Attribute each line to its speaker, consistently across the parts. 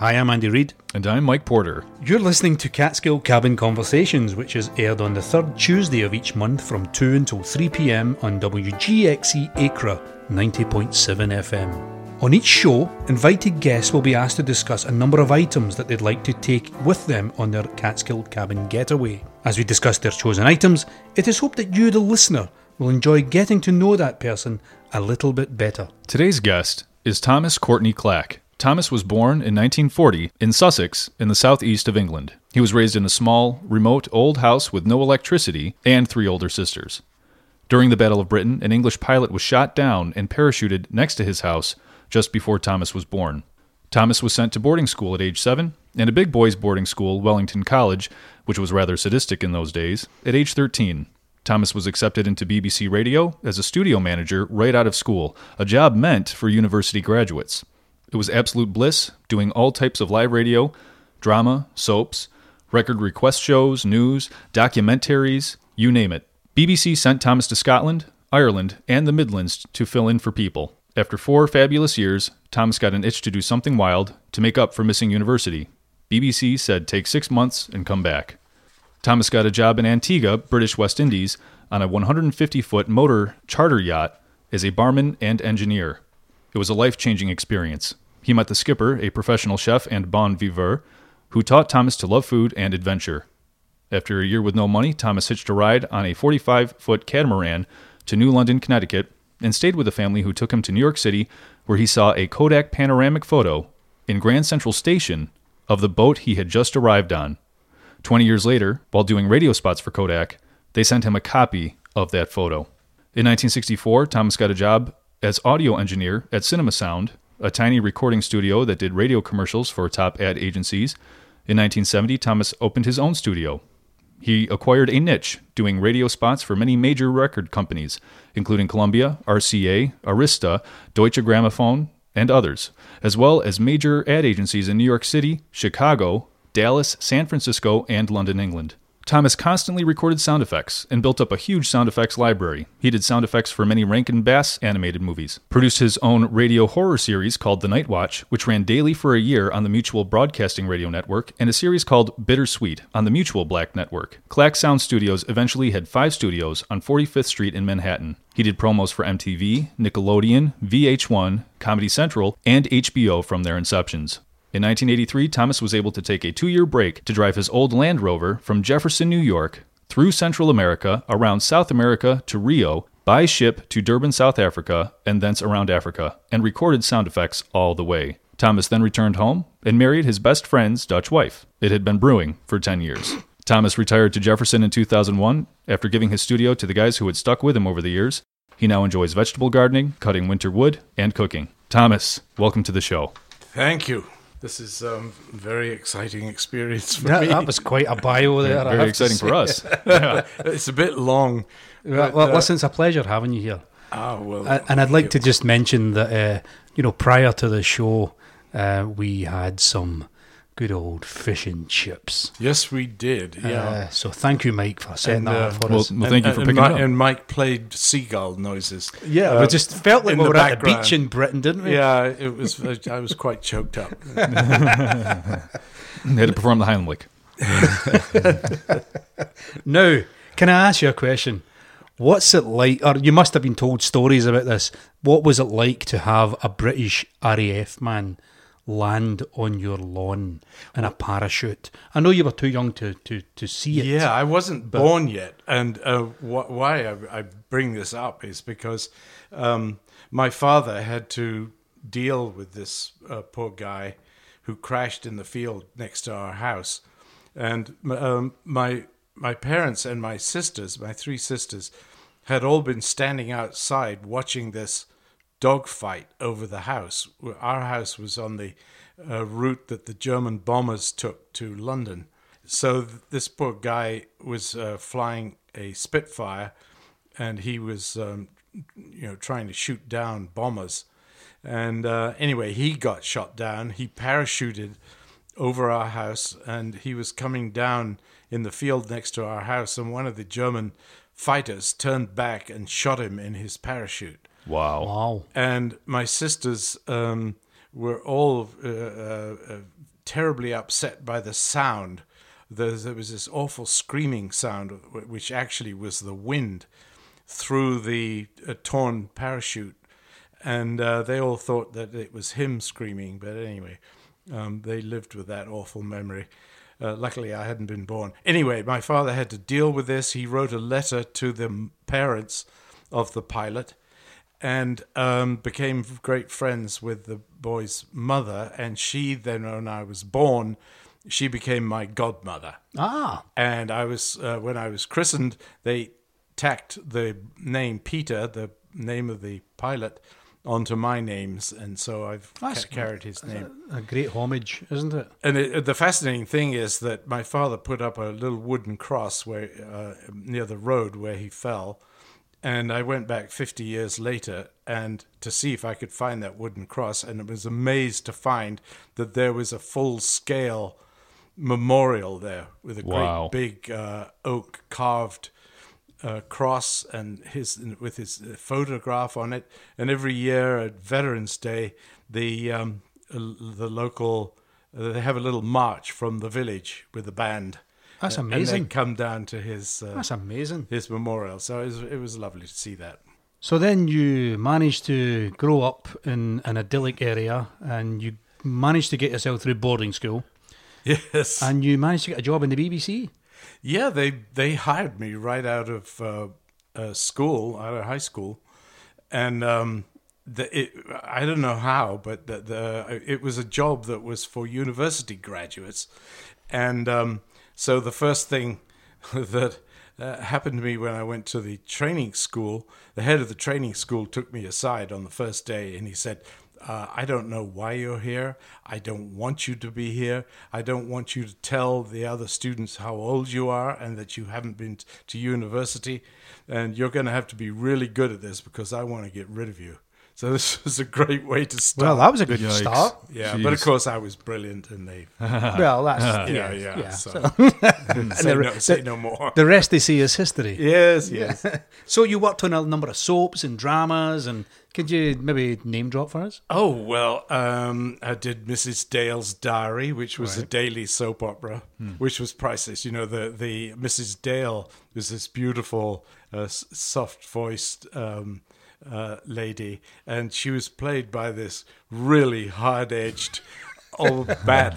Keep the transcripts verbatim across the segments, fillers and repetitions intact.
Speaker 1: Hi, I'm Andy Reid.
Speaker 2: And I'm Mike Porter.
Speaker 1: You're listening to Catskill Cabin Conversations, which is aired on the third Tuesday of each month from two until three p.m. on W G X E Acra ninety point seven F M. On each show, invited guests will be asked to discuss a number of items that they'd like to take with them on their Catskill Cabin getaway. As we discuss their chosen items, it is hoped that you, the listener, will enjoy getting to know that person a little bit better.
Speaker 2: Today's guest is Thomas Courtney Clack. Thomas was born in nineteen forty in Sussex, in the southeast of England. He was raised in a small, remote, old house with no electricity and three older sisters. During the Battle of Britain, an English pilot was shot down and parachuted next to his house just before Thomas was born. Thomas was sent to boarding school at age seven, and a big boys' boarding school, Wellington College, which was rather sadistic in those days, at age thirteen. Thomas was accepted into B B C Radio as a studio manager right out of school, a job meant for university graduates. It was absolute bliss, doing all types of live radio, drama, soaps, record request shows, news, documentaries, you name it. B B C sent Thomas to Scotland, Ireland, and the Midlands to fill in for people. After four fabulous years, Thomas got an itch to do something wild to make up for missing university. B B C said take six months and come back. Thomas got a job in Antigua, British West Indies, on a one hundred fifty foot motor charter yacht as a barman and engineer. It was a life-changing experience. He met the skipper, a professional chef and bon viveur, who taught Thomas to love food and adventure. After a year with no money, Thomas hitched a ride on a forty-five foot catamaran to New London, Connecticut, and stayed with a family who took him to New York City, where he saw a Kodak panoramic photo in Grand Central Station of the boat he had just arrived on. Twenty years later, while doing radio spots for Kodak, they sent him a copy of that photo. In nineteen sixty-four, Thomas got a job as audio engineer at Cinema Sound, a tiny recording studio that did radio commercials for top ad agencies. In nineteen seventy, Thomas opened his own studio. He acquired a niche, doing radio spots for many major record companies, including Columbia, R C A, Arista, Deutsche Grammophon, and others, as well as major ad agencies in New York City, Chicago, Dallas, San Francisco, and London, England. Thomas constantly recorded sound effects and built up a huge sound effects library. He did sound effects for many Rankin Bass animated movies, produced his own radio horror series called The Night Watch, which ran daily for a year on the Mutual Broadcasting Radio Network, and a series called Bittersweet on the Mutual Black Network. Clack Sound Studios eventually had five studios on forty-fifth Street in Manhattan. He did promos for M T V, Nickelodeon, V H one, Comedy Central, and H B O from their inceptions. In nineteen eighty-three, Thomas was able to take a two-year break to drive his old Land Rover from Jefferson, New York, through Central America, around South America to Rio, by ship to Durban, South Africa, and thence around Africa, and recorded sound effects all the way. Thomas then returned home and married his best friend's Dutch wife. It had been brewing for ten years. Thomas retired to Jefferson in two thousand one after giving his studio to the guys who had stuck with him over the years. He now enjoys vegetable gardening, cutting winter wood, and cooking. Thomas, welcome to the show.
Speaker 3: Thank you. This is a um, very exciting experience for
Speaker 1: That,
Speaker 3: me.
Speaker 1: that was quite a bio there.
Speaker 2: Very exciting for us. Yeah.
Speaker 3: It's a bit long.
Speaker 1: Well,
Speaker 3: but,
Speaker 1: well
Speaker 3: uh,
Speaker 1: listen, it's a pleasure having you here.
Speaker 3: Oh, well.
Speaker 1: Uh, and I'd like
Speaker 3: you.
Speaker 1: to just mention that, uh, you know, prior to the show, uh, we had some good old fish and chips.
Speaker 3: Yes, we did. Yeah.
Speaker 1: Uh, so thank you, Mike, for setting
Speaker 3: And,
Speaker 1: that
Speaker 3: uh,
Speaker 1: up for
Speaker 2: well,
Speaker 1: us.
Speaker 2: well, thank you for picking
Speaker 3: Mi-
Speaker 2: it up.
Speaker 3: And Mike played seagull noises.
Speaker 1: Yeah,
Speaker 3: uh,
Speaker 1: we just felt like
Speaker 3: in
Speaker 1: we
Speaker 3: the
Speaker 1: were at the
Speaker 3: background.
Speaker 1: beach in Britain, didn't we?
Speaker 3: Yeah, it was. I was quite choked up.
Speaker 2: They had to perform the Heimlich.
Speaker 1: Now, can I ask you a question? What's it like, or you must have been told stories about this, what was it like to have a British R A F man land on your lawn in a parachute? I know you were too young to, to, to see it.
Speaker 3: Yeah, I wasn't born yet, and uh, wh- why I, I bring this up is because um, my father had to deal with this uh, poor guy who crashed in the field next to our house, and um, my my parents and my sisters, my three sisters, had all been standing outside watching this dogfight over the house. Our house was on the uh, route that the German bombers took to London. So th- this poor guy was uh, flying a Spitfire, and he was, um, you know, trying to shoot down bombers. And uh, anyway, he got shot down. He parachuted over our house, and he was coming down in the field next to our house, and one of the German fighters turned back and shot him in his parachute.
Speaker 2: Wow.
Speaker 1: Wow.
Speaker 3: And my sisters um, were all uh, uh, terribly upset by the sound. There, there was this awful screaming sound, which actually was the wind through the uh, torn parachute. And uh, they all thought that it was him screaming. But anyway, um, they lived with that awful memory. Uh, luckily, I hadn't been born. Anyway, my father had to deal with this. He wrote a letter to the parents of the pilot and um, became great friends with the boy's mother. And she then, when I was born, she became my godmother.
Speaker 1: Ah.
Speaker 3: And I was uh, when I was christened, they tacked the name Peter, the name of the pilot, onto my names, and so I've
Speaker 1: That's
Speaker 3: ca- carried his name.
Speaker 1: A, a great homage, isn't it?
Speaker 3: And it, the fascinating thing is that my father put up a little wooden cross where uh, near the road where he fell, and I went back fifty years later and to see if I could find that wooden cross, and I was amazed to find that there was a full-scale memorial there with a
Speaker 2: Wow.
Speaker 3: great big uh, oak carved Uh, cross and his with his photograph on it. And every year at Veterans Day, the um, the local uh, they have a little march from the village with the band.
Speaker 1: That's
Speaker 3: Uh,
Speaker 1: amazing.
Speaker 3: And they come down to his uh,
Speaker 1: That's amazing.
Speaker 3: his memorial. So it was, it was lovely to see that.
Speaker 1: So then you managed to grow up in an idyllic area, and you managed to get yourself through boarding school,
Speaker 3: Yes.
Speaker 1: and you managed to get a job in the B B C.
Speaker 3: Yeah, they they hired me right out of uh, uh, school, out of high school, and um, the, it, I don't know how, but the, the it was a job that was for university graduates, and um, so the first thing that uh, happened to me when I went to the training school, the head of the training school took me aside on the first day, and he said, Uh, I don't know why you're here. I don't want you to be here. I don't want you to tell the other students how old you are and that you haven't been t- to university. And you're going to have to be really good at this because I want to get rid of you. So this was a great way to start.
Speaker 1: Well, that was a good
Speaker 2: Yikes.
Speaker 1: start.
Speaker 3: yeah,
Speaker 2: Jeez.
Speaker 3: but of course I was brilliant, and they
Speaker 1: Well, that's
Speaker 3: yeah
Speaker 1: yeah,
Speaker 3: yeah.
Speaker 1: So,
Speaker 3: So, say,
Speaker 1: the-
Speaker 3: no, say no more.
Speaker 1: the rest they see is history.
Speaker 3: Yes, yes.
Speaker 1: So you worked on a number of soaps and dramas, and could you maybe name drop for us?
Speaker 3: Oh, well, um, I did Missus Dale's Diary, which was a daily soap opera, which was priceless. You know, the, the Missus Dale was this beautiful, uh, s- soft-voiced um, uh, lady, and she was played by this really hard-edged old bat.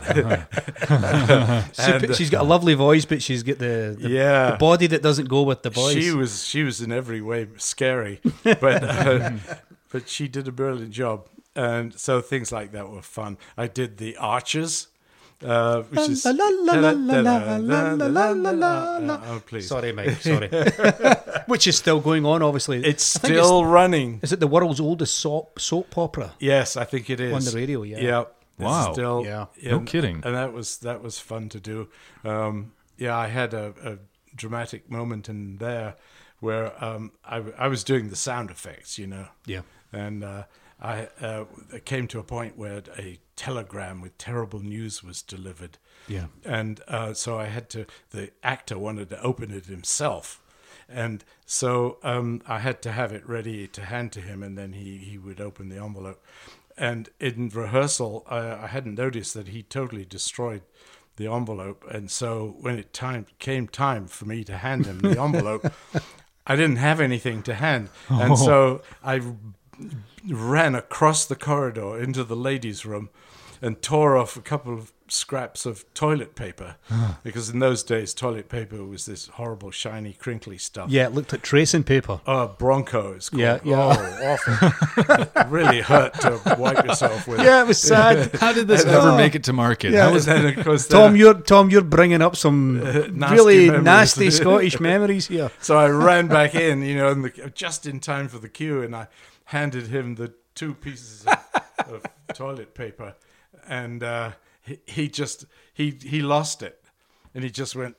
Speaker 1: She- she's got a lovely voice, but she's got the, the,
Speaker 3: Yeah.
Speaker 1: the body that doesn't go with the voice.
Speaker 3: She was she was in every way scary, but uh, but she did a brilliant job, and so things like that were fun. I did the Archers, uh, which is
Speaker 1: La, la, la, la, la, la, la, la, la, la, la.
Speaker 3: Oh, please!
Speaker 1: Sorry, Mike. Sorry. Which is still going on, obviously.
Speaker 3: It's
Speaker 1: I think
Speaker 3: still running.
Speaker 1: Is it the world's oldest soap soap opera?
Speaker 3: Yes, I think it is
Speaker 1: On the radio, yeah.
Speaker 3: Yeah. It's
Speaker 2: Wow.
Speaker 3: Still,
Speaker 1: Yeah.
Speaker 2: No kidding.
Speaker 3: And that was that was fun to do. Um, yeah, I had a, a dramatic moment in there where um, I, I was doing the sound effects, you know.
Speaker 1: Yeah.
Speaker 3: And uh, I uh, it came to a point where a telegram with terrible news was delivered.
Speaker 1: Yeah.
Speaker 3: And uh, so I had to, the actor wanted to open it himself. And so um, I had to have it ready to hand to him, and then he, he would open the envelope. And in rehearsal, I, I hadn't noticed that he totally destroyed the envelope. And so when it time came time for me to hand him the envelope, I didn't have anything to hand. And so I ran across the corridor into the ladies' room and tore off a couple of scraps of toilet paper, because in those days toilet paper was this horrible, shiny, crinkly stuff.
Speaker 1: Yeah, it looked like tracing paper.
Speaker 3: Oh, Bronco is called.
Speaker 1: Yeah, yeah.
Speaker 3: Oh, awful. It really hurt to wipe yourself with.
Speaker 1: Yeah, it was sad.
Speaker 2: How did this ever make it to market?
Speaker 1: Yeah.
Speaker 2: How was
Speaker 3: And then, of course,
Speaker 1: Tom,
Speaker 3: then-
Speaker 1: you're Tom, you're bringing up some
Speaker 3: nasty
Speaker 1: really
Speaker 3: memories.
Speaker 1: nasty Scottish memories here.
Speaker 3: So I ran back in, you know, in the, just in time for the queue, and I handed him the two pieces of, of toilet paper, and uh, he, he just he he lost it, and he just went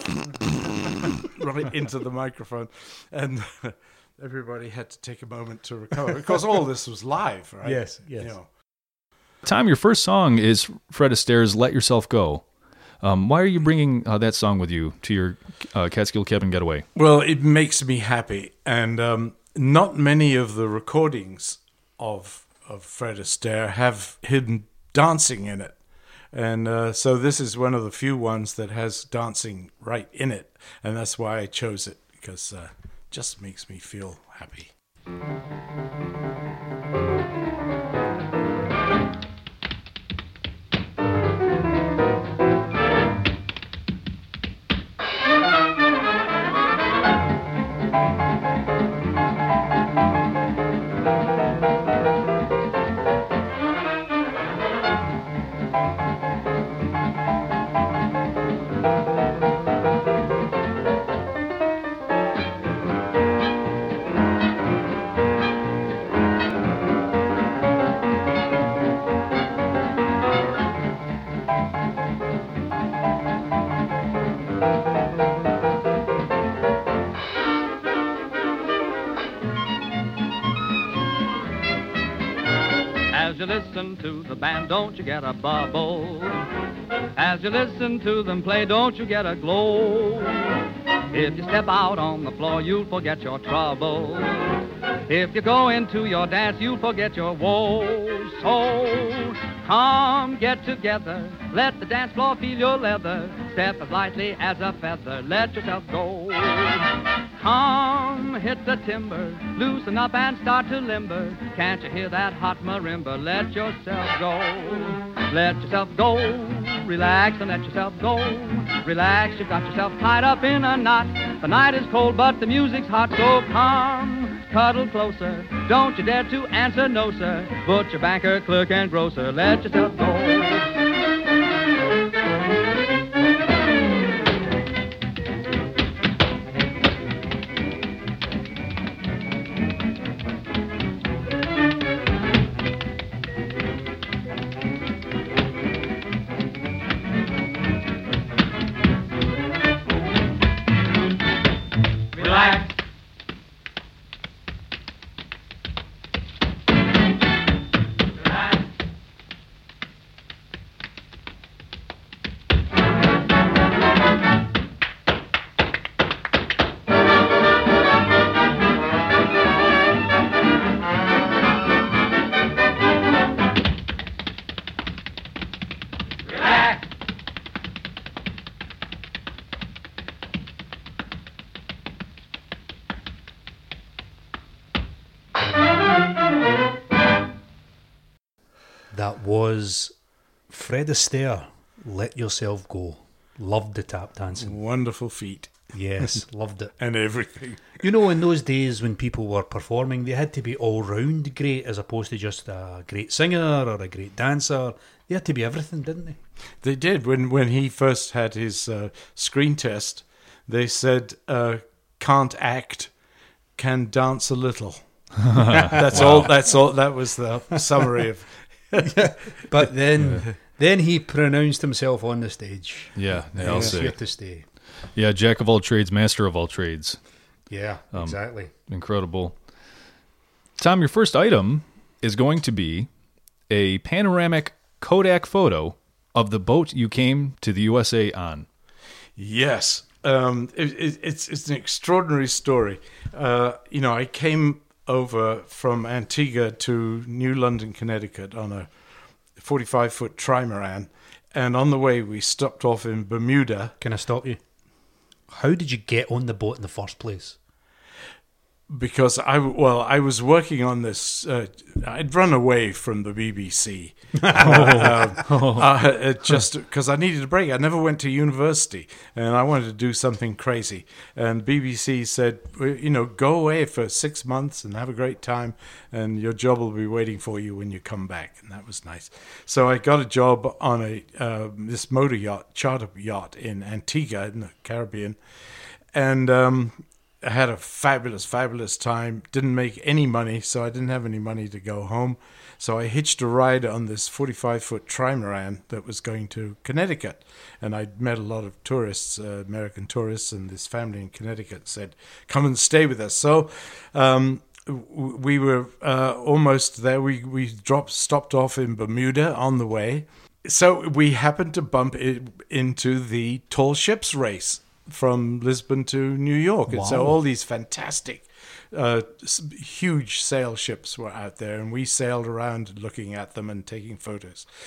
Speaker 3: right into the microphone, and everybody had to take a moment to recover, because all this was live, right?
Speaker 1: Yes, yes.
Speaker 3: You know.
Speaker 2: Tom, your first song is Fred Astaire's "Let Yourself Go." Um, why are you bringing uh, that song with you to your uh, Catskill Cabin Getaway?
Speaker 3: Well, it makes me happy, and um, not many of the recordings of of Fred Astaire have him dancing in it. And uh, so this is one of the few ones that has dancing right in it. And that's why I chose it, because uh, it just makes me feel happy.
Speaker 4: As you listen to the band, don't you get a bubble? As you listen to them play, don't you get a glow? If you step out on the floor, you'll forget your trouble. If you go into your dance, you'll forget your woes. So come get together, let the dance floor feel your leather. Step as lightly as a feather, let yourself go. Come hit the timber, loosen up and start to limber. Can't you hear that hot marimba? Let yourself go, let yourself go. Relax and let yourself go. Relax, you've got yourself tied up in a knot. The night is cold, but the music's hot, so come, cuddle closer. Don't you dare to answer no, sir. Butcher, banker, clerk, and grocer, let yourself go.
Speaker 1: That was Fred Astaire, Let Yourself Go. Loved the tap dancing.
Speaker 3: Wonderful feat.
Speaker 1: Yes, loved it.
Speaker 3: And everything.
Speaker 1: You know, in those days when people were performing, they had to be all-round great as opposed to just a great singer or a great dancer. They had to be everything, didn't they?
Speaker 3: They did. When when he first had his uh, screen test, they said, uh, can't act, can dance a little. That's wow. all. That's all. That was the summary of...
Speaker 1: But then yeah. then he pronounced himself on the stage.
Speaker 2: Yeah,
Speaker 1: yeah.
Speaker 2: I'll
Speaker 1: He's
Speaker 2: say.
Speaker 1: here to stay.
Speaker 2: Yeah, jack of all trades, master of all trades.
Speaker 1: Yeah, um, exactly.
Speaker 2: Incredible. Tom, your first item is going to be a panoramic Kodak photo of the boat you came to the U S A on.
Speaker 3: Yes. Um, it, it, it's, it's an extraordinary story. Uh, you know, I came over from Antigua to New London, Connecticut on a forty-five foot trimaran. And on the way, we stopped off in Bermuda.
Speaker 1: Can I stop you? How did you get on the boat in the first place?
Speaker 3: Because I, well, I was working on this. Uh, I'd run away from the B B C, uh, uh, uh, just because I needed a break. I never went to university, and I wanted to do something crazy. And B B C said, you know, go away for six months and have a great time, and your job will be waiting for you when you come back. And that was nice. So I got a job on a uh, this motor yacht, charter yacht in Antigua in the Caribbean, and. Um, I had a fabulous, fabulous time. Didn't make any money, so I didn't have any money to go home. So I hitched a ride on this forty-five foot trimaran that was going to Connecticut. And I met a lot of tourists, uh, American tourists, and this family in Connecticut said, come and stay with us. So um, we were uh, almost there. We, we dropped, stopped off in Bermuda on the way. So we happened to bump it into the tall ships race from Lisbon to New York. Wow. And so all these fantastic, uh, huge sail ships were out there, and we sailed around looking at them and taking photos.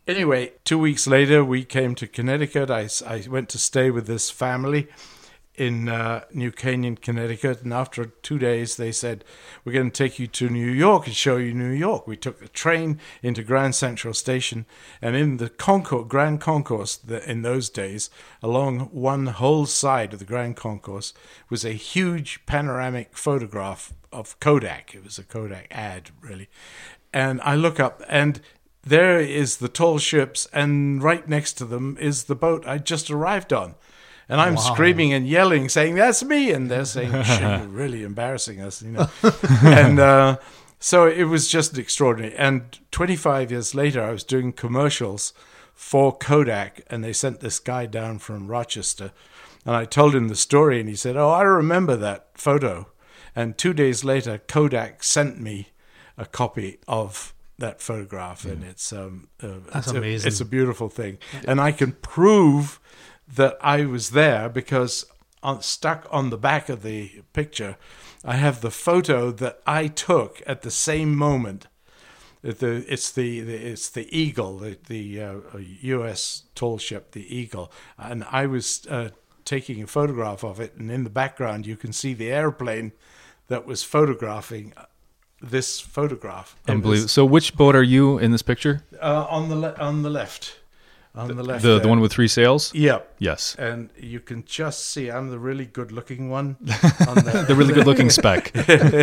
Speaker 3: Anyway, two weeks later, we came to Connecticut. I, I went to stay with this family in uh, New Canaan, Connecticut. And after two days, they said, we're going to take you to New York and show you New York. We took the train into Grand Central Station. And in the concourse, Grand Concourse, the, in those days, along one whole side of the Grand Concourse, was a huge panoramic photograph of Kodak. It was a Kodak ad, really. And I look up, and there is the tall ships, and right next to them is the boat I just arrived on. And I'm wow. screaming and yelling, saying, that's me. And they're saying, shit, you're really embarrassing us, you know. and uh, so it was just extraordinary. And twenty-five years later, I was doing commercials for Kodak, and they sent this guy down from Rochester. And I told him the story, and he said, oh, I remember that photo. And two days later, Kodak sent me a copy of that photograph, and it's um uh,
Speaker 1: that's
Speaker 3: it's
Speaker 1: amazing.
Speaker 3: A, it's a beautiful thing, and I can prove that I was there because on, stuck on the back of the picture, I have the photo that I took at the same moment. The it's the, the it's the Eagle, the the uh, U S tall ship, the Eagle, and I was uh, taking a photograph of it, and in the background you can see the airplane that was photographing this photograph.
Speaker 2: Unbelievable. So which boat are you in this picture?
Speaker 3: Uh, on the le- on the left. On the, the left.
Speaker 2: The
Speaker 3: there.
Speaker 2: the one with three sails?
Speaker 3: Yeah.
Speaker 2: Yes.
Speaker 3: And you can just see I'm the really good looking one. On the,
Speaker 2: the really good looking spec.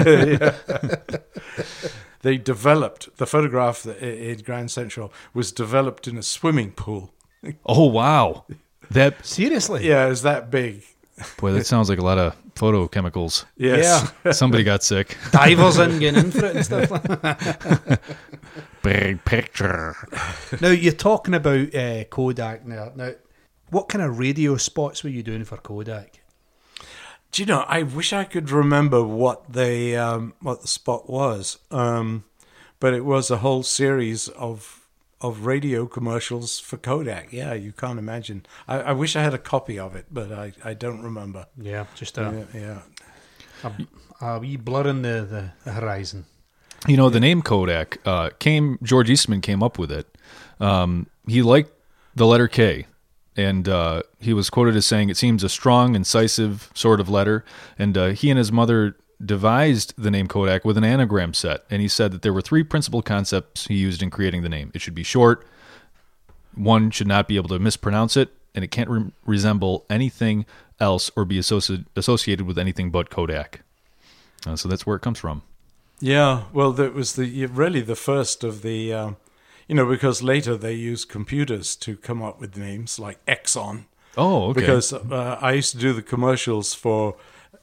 Speaker 3: They developed, the photograph in Grand Central was developed in a swimming pool.
Speaker 2: Oh, wow. That
Speaker 1: Seriously?
Speaker 3: Yeah, it was that big.
Speaker 2: Boy, that sounds like a lot of photochemicals.
Speaker 3: Yes.
Speaker 1: Yeah.
Speaker 2: Somebody got sick.
Speaker 1: Divers in getting in for it and stuff.
Speaker 2: Big picture.
Speaker 1: Now, you're talking about uh, Kodak now. Now, what kind of radio spots were you doing for Kodak?
Speaker 3: Do you know, I wish I could remember what the, um, what the spot was, um, but it was a whole series of of radio commercials for Kodak. Yeah, you can't imagine. I, I wish I had a copy of it, but I, I don't remember.
Speaker 1: Yeah, just a,
Speaker 3: yeah, yeah.
Speaker 1: a, a wee blur in the, the horizon.
Speaker 2: You know, the name Kodak uh, came, George Eastman came up with it. Um, he liked the letter K, and uh, he was quoted as saying, it seems a strong, incisive sort of letter, and uh, he and his mother devised the name Kodak with an anagram set, and he said that there were three principal concepts he used in creating the name. It should be short, one should not be able to mispronounce it, and it can't re- resemble anything else or be associ- associated with anything but Kodak. Uh, so that's where it comes from.
Speaker 3: Yeah, well, that was the really the first of the, um, you know, because later they used computers to come up with names like Exxon.
Speaker 2: Oh, okay.
Speaker 3: Because uh, I used to do the commercials for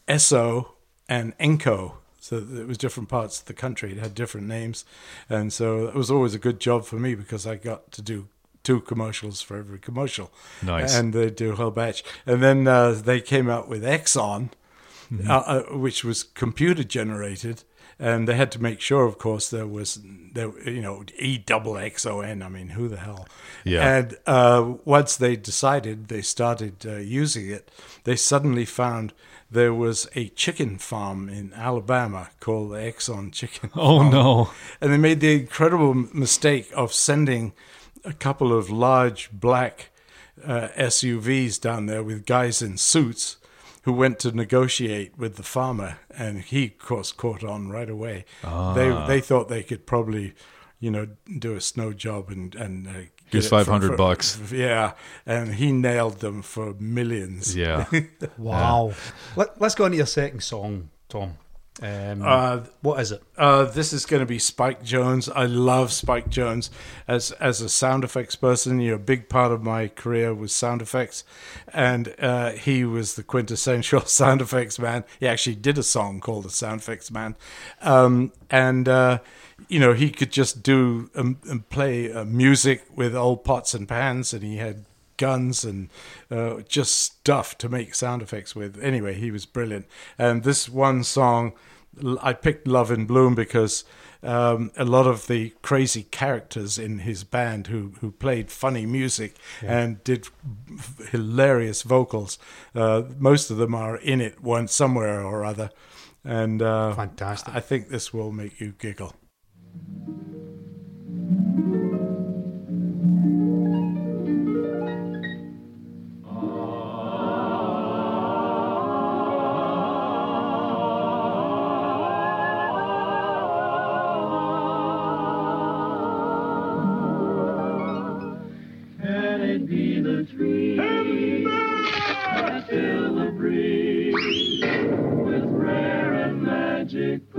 Speaker 3: Esso and Enco, so it was different parts of the country. It had different names, and so it was always a good job for me because I got to do two commercials for every commercial.
Speaker 2: Nice.
Speaker 3: And they do a whole batch. And then uh, they came out with Exxon, mm-hmm. uh, uh, which was computer generated, and they had to make sure, of course, there was, there, you know, E double X O N. I mean, who the hell?
Speaker 2: Yeah.
Speaker 3: And uh, once they decided, they started uh, using it, they suddenly found there was a chicken farm in Alabama called the Exxon Chicken
Speaker 2: Oh,
Speaker 3: Farm.
Speaker 2: no.
Speaker 3: And they made the incredible mistake of sending a couple of large black uh, S U Vs down there with guys in suits who went to negotiate with the farmer. And he, of course, caught on right away.
Speaker 2: Ah.
Speaker 3: They they thought they could probably, you know, do a snow job and... and uh,
Speaker 2: Here's five hundred bucks.
Speaker 3: Yeah, and he nailed them for millions.
Speaker 2: Yeah.
Speaker 1: Wow. Let, let's go on to your second song, Tom. Um,
Speaker 3: Uh,
Speaker 1: what is it?
Speaker 3: Uh, this is going to be Spike Jones. I love Spike Jones. As as a sound effects person, you know, a big part of my career was sound effects, and uh, he was the quintessential sound effects man. He actually did a song called The Sound Effects Man, um, and uh, you know, he could just do um, and play uh, music with old pots and pans, and he had guns and uh, just stuff to make sound effects with. Anyway, he was brilliant. And this one song, I picked Love in Bloom because um, a lot of the crazy characters in his band who, who played funny music yeah. and did hilarious vocals, uh, most of them are in it one somewhere or other. And uh,
Speaker 1: fantastic.
Speaker 3: I think this will make you giggle.
Speaker 5: be the trees that fill the breeze with rare and magic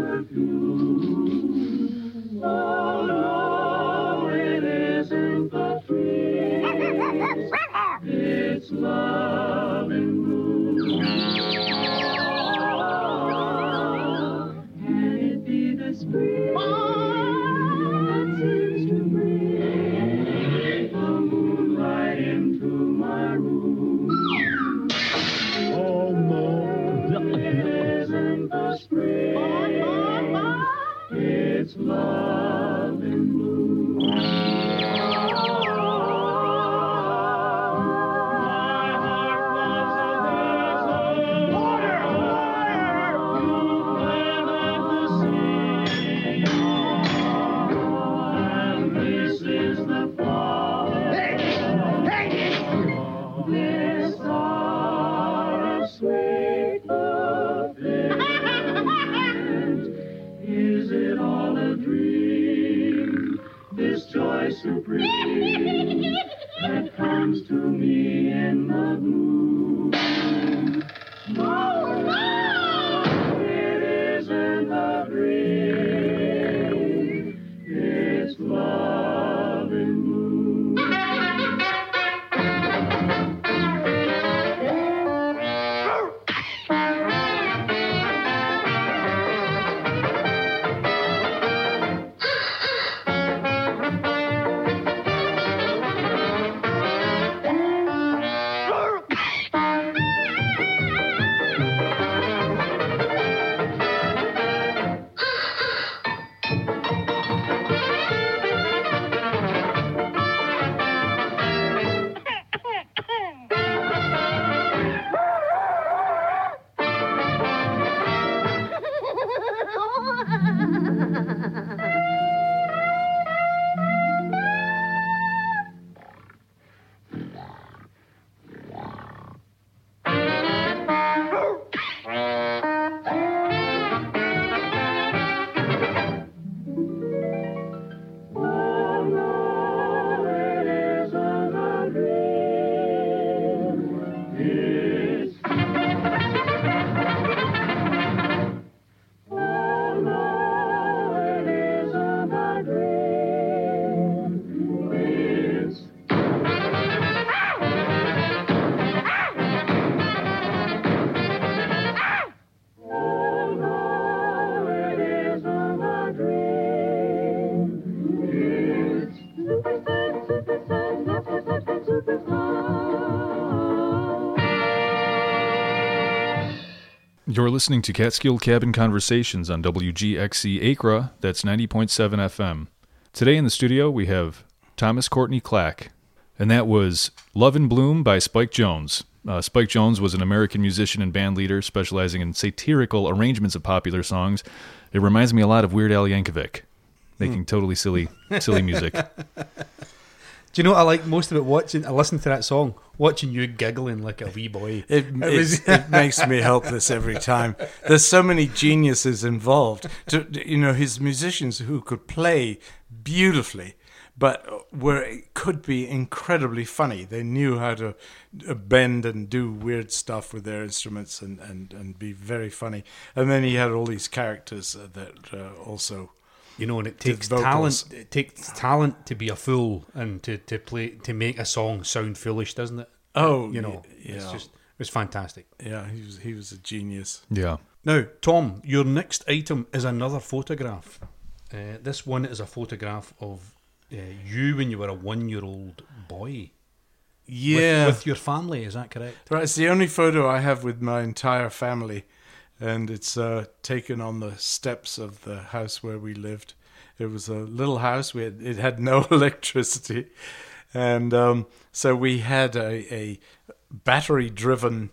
Speaker 5: perfume. Oh no, it isn't the trees, it's love in bloom. Can it be the spring that seems to bring the moonlight into my room? Oh no, it isn't the spring, it's love in bloom. My heart was a vessel, water, water, and the sea. And this is the fall. This hour of sweet fulfillment. Is it all a dream? This joy supreme that comes to me in the gloom. No, it isn't a dream. It's love in bloom.
Speaker 2: You're listening to Catskill Cabin Conversations on W G X C Acra, that's ninety point seven F M. Today in the studio we have Thomas Courtney Clack, and that was Love in Bloom by Spike Jones. Uh, Spike Jones was an American musician and band leader specializing in satirical arrangements of popular songs. It reminds me a lot of Weird Al Yankovic, making totally silly silly music.
Speaker 1: Do you know what I like most about watching? I listen to that song, watching you giggling like a wee boy.
Speaker 3: It,
Speaker 1: It was-
Speaker 3: it, it makes me helpless every time. There's so many geniuses involved. To, you know, his musicians who could play beautifully, but were could be incredibly funny. They knew how to bend and do weird stuff with their instruments and, and, and be very funny. And then he had all these characters that uh, also...
Speaker 1: You know, and it takes
Speaker 3: vocals.
Speaker 1: talent. It takes talent to be a fool and to, to play to make a song sound foolish, doesn't it?
Speaker 3: Oh,
Speaker 1: you know,
Speaker 3: yeah.
Speaker 1: it's just it was fantastic.
Speaker 3: Yeah, he was he was a genius.
Speaker 2: Yeah.
Speaker 1: Now, Tom, your next item is another photograph. Uh, this one is a photograph of uh, you when you were a one-year-old boy.
Speaker 3: Yeah.
Speaker 1: With, with your family, is that correct?
Speaker 3: Right, it's the only photo I have with my entire family, and it's uh, taken on the steps of the house where we lived. It was a little house. We had, it had no electricity, and um, so we had a, a battery-driven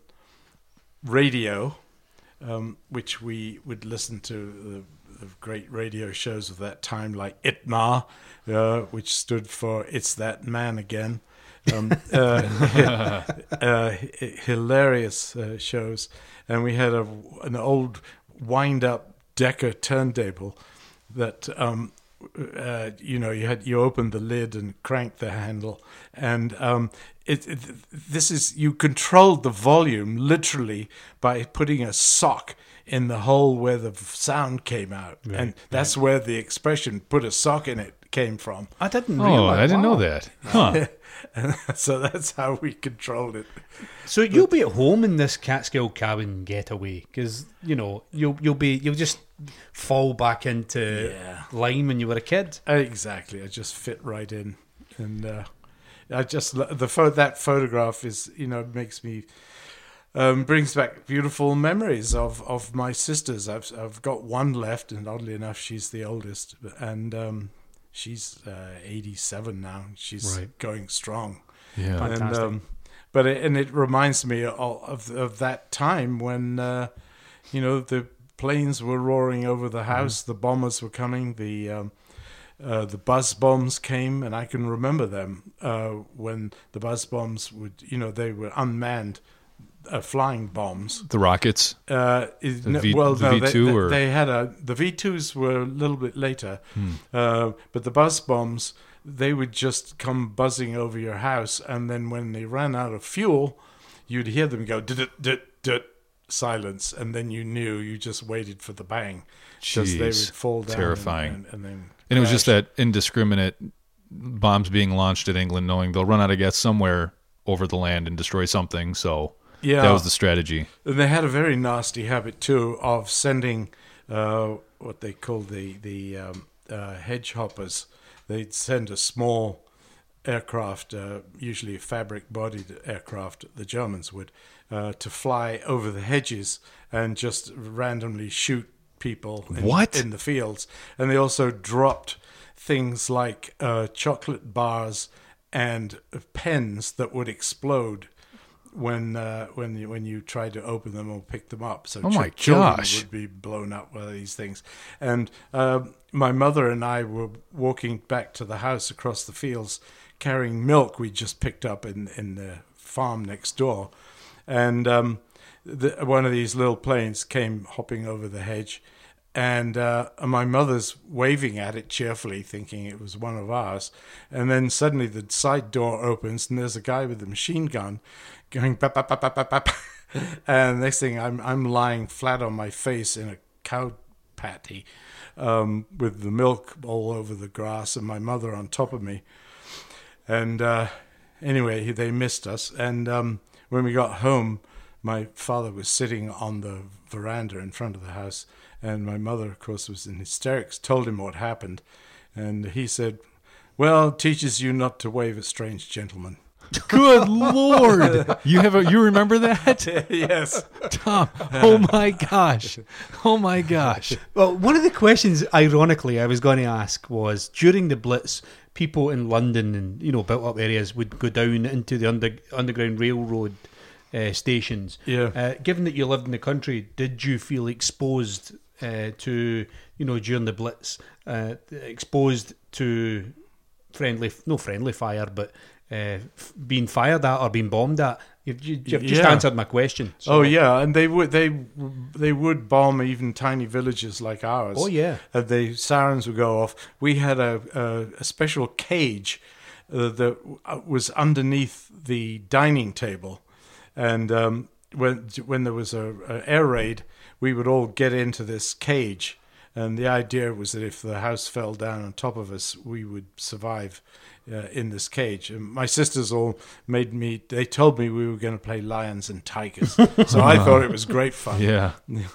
Speaker 3: radio, um, which we would listen to the, the great radio shows of that time, like I T M A, uh, which stood for It's That Man Again. Um, uh, uh, hilarious uh, shows, and we had a, an old wind-up Decca turntable that um, uh, you know, you had you opened the lid and cranked the handle, and um, it, it this is you controlled the volume literally by putting a sock in the hole where the sound came out,
Speaker 1: Right,
Speaker 3: and that's where the expression "put a sock in it" came from.
Speaker 1: I didn't
Speaker 2: Oh,
Speaker 1: realize.
Speaker 2: I didn't
Speaker 1: wow.
Speaker 2: know that. Huh.
Speaker 3: And so that's how we controlled it.
Speaker 1: So you'll be at home in this Catskill cabin getaway because you know you'll you'll be you'll just fall back into
Speaker 3: Yeah.
Speaker 1: line when you were a kid.
Speaker 3: Exactly, I just fit right in, and uh, I just the pho- that photograph is you know makes me um, brings back beautiful memories of, of my sisters. I've I've got one left, and oddly enough, she's the oldest, and um, she's uh, eighty-seven now. She's
Speaker 1: Right.
Speaker 3: going strong.
Speaker 2: Yeah.
Speaker 1: Fun-
Speaker 3: And,
Speaker 1: Fantastic.
Speaker 3: um, but it, and it reminds me of of, of that time when uh, you know the planes were roaring over the house, the bombers were coming, the um, uh, the buzz bombs came, and I can remember them uh, when the buzz bombs would, you know, they were unmanned uh, flying bombs.
Speaker 2: The rockets.
Speaker 3: Uh, is-
Speaker 2: The
Speaker 3: no-
Speaker 2: V-
Speaker 3: well,
Speaker 2: the
Speaker 3: no,
Speaker 2: V
Speaker 3: they,
Speaker 2: two
Speaker 3: they,
Speaker 2: or-
Speaker 3: they had a the V twos were a little bit later, uh, but the buzz bombs, they would just come buzzing over your house, and then when they ran out of fuel, you'd hear them go dit dit dit silence, and then you knew you just waited for the bang because they would
Speaker 2: Jeez.
Speaker 3: fall down.
Speaker 2: Terrifying.
Speaker 3: and, and, and then
Speaker 2: And it was just
Speaker 3: crash.
Speaker 2: that indiscriminate bombs being launched at England, knowing they'll run out of gas somewhere over the land and destroy something. So
Speaker 3: Yeah.
Speaker 2: that was the strategy.
Speaker 3: And they had a very nasty habit too of sending uh, what they called the the um, uh, hedge hoppers. They'd send a small aircraft, uh, usually a fabric-bodied aircraft, the Germans would, uh, to fly over the hedges and just randomly shoot people in,
Speaker 2: What?
Speaker 3: in the fields. And they also dropped things like uh, chocolate bars and pens that would explode when uh, when you, when you tried to open them or pick them up. So
Speaker 2: Oh my
Speaker 3: ch- children
Speaker 2: gosh.
Speaker 3: would be blown up by these things. And uh, my mother and I were walking back to the house across the fields, carrying milk we just picked up in in the farm next door, and um, the, one of these little planes came hopping over the hedge. And uh, my mother's waving at it cheerfully, thinking it was one of ours. And then suddenly the side door opens, and there's a guy with a machine gun going bap, bap, bap, bap, bap, bap. And next thing, I'm I'm lying flat on my face in a cow patty um, with the milk all over the grass, and my mother on top of me. And uh, anyway, they missed us. And um, when we got home, my father was sitting on the veranda in front of the house, and my mother, of course, was in hysterics, told him what happened. And he said, well, teaches you not to wave at strange gentlemen.
Speaker 2: Good Lord. You have a, you remember that?
Speaker 3: Yes.
Speaker 2: Tom. Oh my gosh. Oh my gosh.
Speaker 1: Well, one of the questions, ironically, I was going to ask was during the Blitz, people in London and you know built-up areas would go down into the under, underground railroad uh, stations.
Speaker 3: Yeah.
Speaker 1: Uh, given that you lived in the country, did you feel exposed uh, to you know during the Blitz, uh, exposed to friendly, no friendly fire, but uh, f- being fired at or being bombed at? You've, you- you've just
Speaker 3: Yeah.
Speaker 1: answered my question. so-
Speaker 3: Oh yeah, and they would they they would bomb even tiny villages like ours.
Speaker 1: Oh, yeah.
Speaker 3: and the sirens would go off. We had a a, a special cage uh, that was underneath the dining table, and um, when when there was a, a air raid, we would all get into this cage, and the idea was that if the house fell down on top of us, we would survive. Uh, in this cage, and my sisters all made me. They told me we were going to play lions and tigers, so I thought it was great fun.
Speaker 2: Yeah.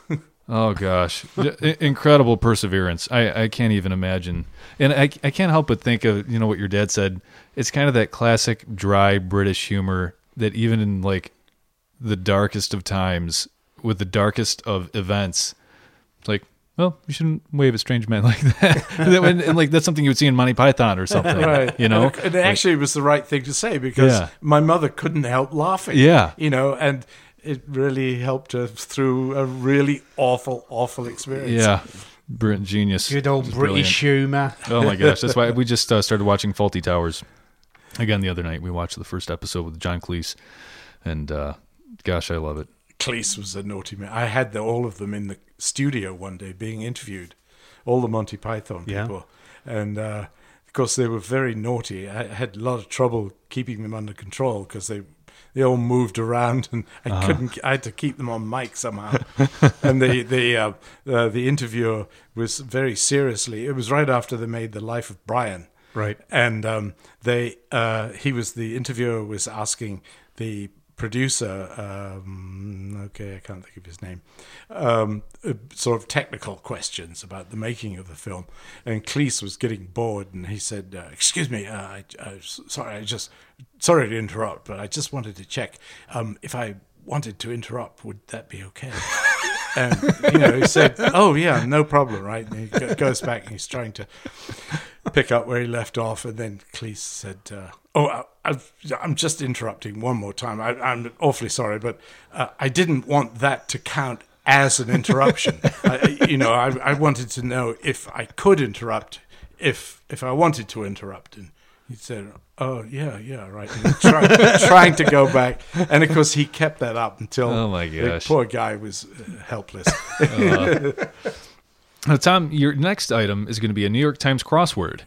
Speaker 2: Oh gosh. I- Incredible perseverance. I, I can't even imagine. And I I can't help but think of, you know, what your dad said. It's kind of that classic dry British humor that even in like the darkest of times, with the darkest of events, it's like, well, you shouldn't wave at strange men like that. and, and, like that's something you would see in Monty Python or something.
Speaker 3: Right,
Speaker 2: You know?
Speaker 3: and it actually was the right thing to say because
Speaker 2: Yeah.
Speaker 3: my mother couldn't help laughing.
Speaker 2: Yeah.
Speaker 3: you know, and it really helped her through a really awful, awful experience.
Speaker 2: Yeah. Brilliant genius.
Speaker 1: Good old
Speaker 2: Just
Speaker 1: British
Speaker 2: brilliant.
Speaker 1: humour.
Speaker 2: Oh my gosh, that's why we just uh, started watching Faulty Towers again the other night. We watched the first episode with John Cleese, and uh, gosh, I love it.
Speaker 3: Cleese was a naughty man. I had the, all of them in the studio one day being interviewed, all the Monty Python
Speaker 1: Yeah.
Speaker 3: people. and uh, of course they were very naughty. I had a lot of trouble keeping them under control because they they all moved around, and I uh-huh. couldn't. I had to keep them on mic somehow. And the the uh, uh, the interviewer was very seriously. It was right after they made The Life of Brian,
Speaker 1: right?
Speaker 3: And um, they uh, he was the interviewer was asking the producer, um, okay, I can't think of his name, um, uh, sort of technical questions about the making of the film. And Cleese was getting bored, and he said, uh, excuse me, uh, I, I, sorry, I just, sorry to interrupt, but I just wanted to check, um, if I wanted to interrupt, would that be okay? And, you know, he said, oh, yeah, no problem, right? And he goes back, and he's trying to pick up where he left off, and then Cleese said, uh, oh, I, I've, I'm just interrupting one more time. I, I'm awfully sorry, but uh, I didn't want that to count as an interruption. I, you know, I, I wanted to know if I could interrupt, if if I wanted to interrupt. And he said, oh, yeah, yeah, right. And try, trying to go back. And, of course, he kept that up until
Speaker 2: oh my gosh.
Speaker 3: the poor guy was uh, helpless.
Speaker 2: uh. Now, Tom, your next item is going to be a New York Times crossword.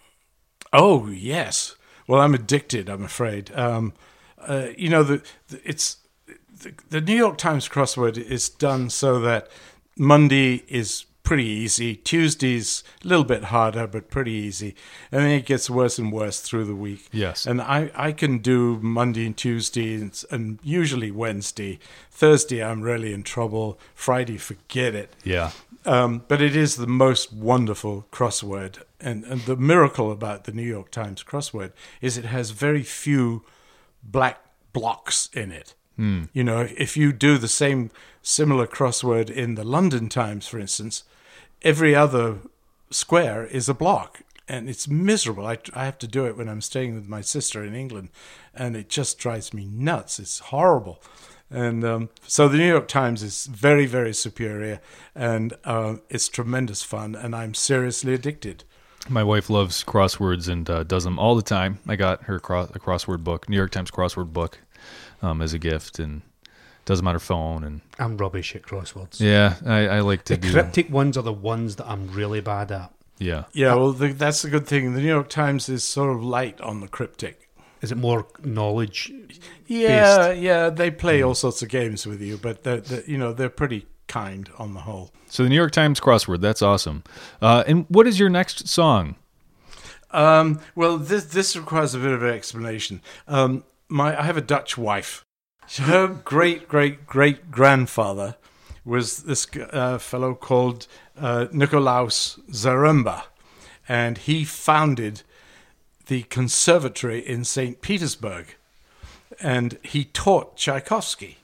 Speaker 3: Oh, yes. Well, I'm addicted, I'm afraid. Um, uh, you know, the, the it's the, the New York Times crossword is done so that Monday is pretty easy, Tuesday's a little bit harder, but pretty easy, and then it gets worse and worse through the week.
Speaker 2: Yes.
Speaker 3: And I, I can do Monday and Tuesday and, and usually Wednesday. Thursday, I'm really in trouble. Friday, forget it.
Speaker 2: Yeah.
Speaker 3: Um, but it is the most wonderful crossword. And, and the miracle about the New York Times crossword is it has very few black blocks in it.
Speaker 2: Mm.
Speaker 3: You know, if you do the same similar crossword in the London Times, for instance, every other square is a block. And it's miserable. I, I have to do it when I'm staying with my sister in England. And it just drives me nuts. It's horrible. And um, so the New York Times is very, very superior, and uh, it's tremendous fun, and I'm seriously addicted.
Speaker 2: My wife loves crosswords and uh, does them all the time. I got her cross, a crossword book, New York Times crossword book, um, as a gift, and does them on her phone. And
Speaker 1: I'm rubbish at crosswords.
Speaker 2: Yeah, I, I like to
Speaker 1: the
Speaker 2: do...
Speaker 1: The cryptic ones are the ones that I'm really bad at.
Speaker 2: Yeah.
Speaker 3: Yeah, well, the, that's the good thing. The New York Times is sort of light on the cryptic.
Speaker 1: Is it more knowledge?
Speaker 3: Yeah,
Speaker 1: based?
Speaker 3: yeah. They play all sorts of games with you, but they're, they're, you know, they're pretty kind on the whole.
Speaker 2: So the New York Times crossword, that's awesome. Uh, and what is your next song?
Speaker 3: Um, well, this this requires a bit of an explanation. Um, my I have a Dutch wife. Her great great great grandfather was this uh, fellow called uh, Nicolaus Zaremba, and he founded the conservatory in Saint Petersburg, and he taught Tchaikovsky,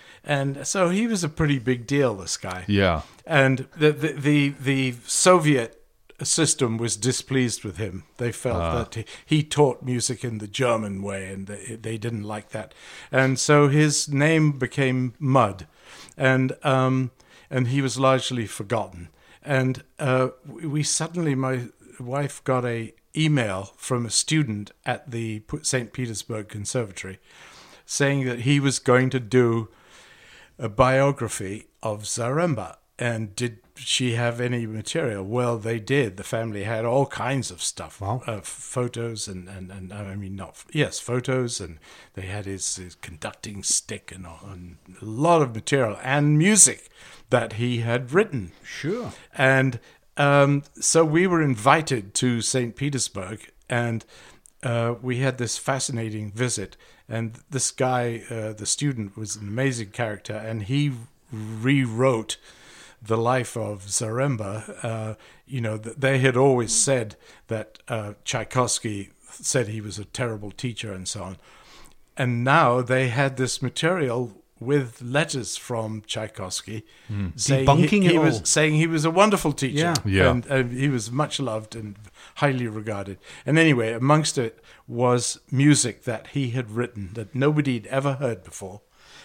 Speaker 3: and so he was a pretty big deal, this guy.
Speaker 2: Yeah.
Speaker 3: And the the the, the Soviet system was displeased with him. They felt uh. that he, he taught music in the German way, and they, they didn't like that, and so his name became Mud, and um and he was largely forgotten. And uh, we suddenly, my wife got a email from a student at the Saint Petersburg Conservatory saying that he was going to do a biography of Zaremba. And did she have any material? Well, they did. The family had all kinds of stuff.
Speaker 1: Wow.
Speaker 3: Uh, photos and, and, and, I mean, not, yes, photos. And they had his, his conducting stick and, and a lot of material and music that he had written.
Speaker 1: Sure.
Speaker 3: And Um, so we were invited to Saint Petersburg, and uh, we had this fascinating visit. And this guy, uh, the student, was an amazing character, and he rewrote the life of Zaremba. Uh, you know, they had always said that uh, Tchaikovsky said he was a terrible teacher and so on. And now they had this material with letters from Tchaikovsky, mm. saying
Speaker 1: debunking
Speaker 3: he, he
Speaker 1: it
Speaker 3: was
Speaker 1: all.
Speaker 3: saying he was a wonderful teacher,
Speaker 1: Yeah.
Speaker 2: Yeah.
Speaker 3: and uh, he was much loved and highly regarded. And anyway, amongst it was music that he had written that nobody had ever heard before,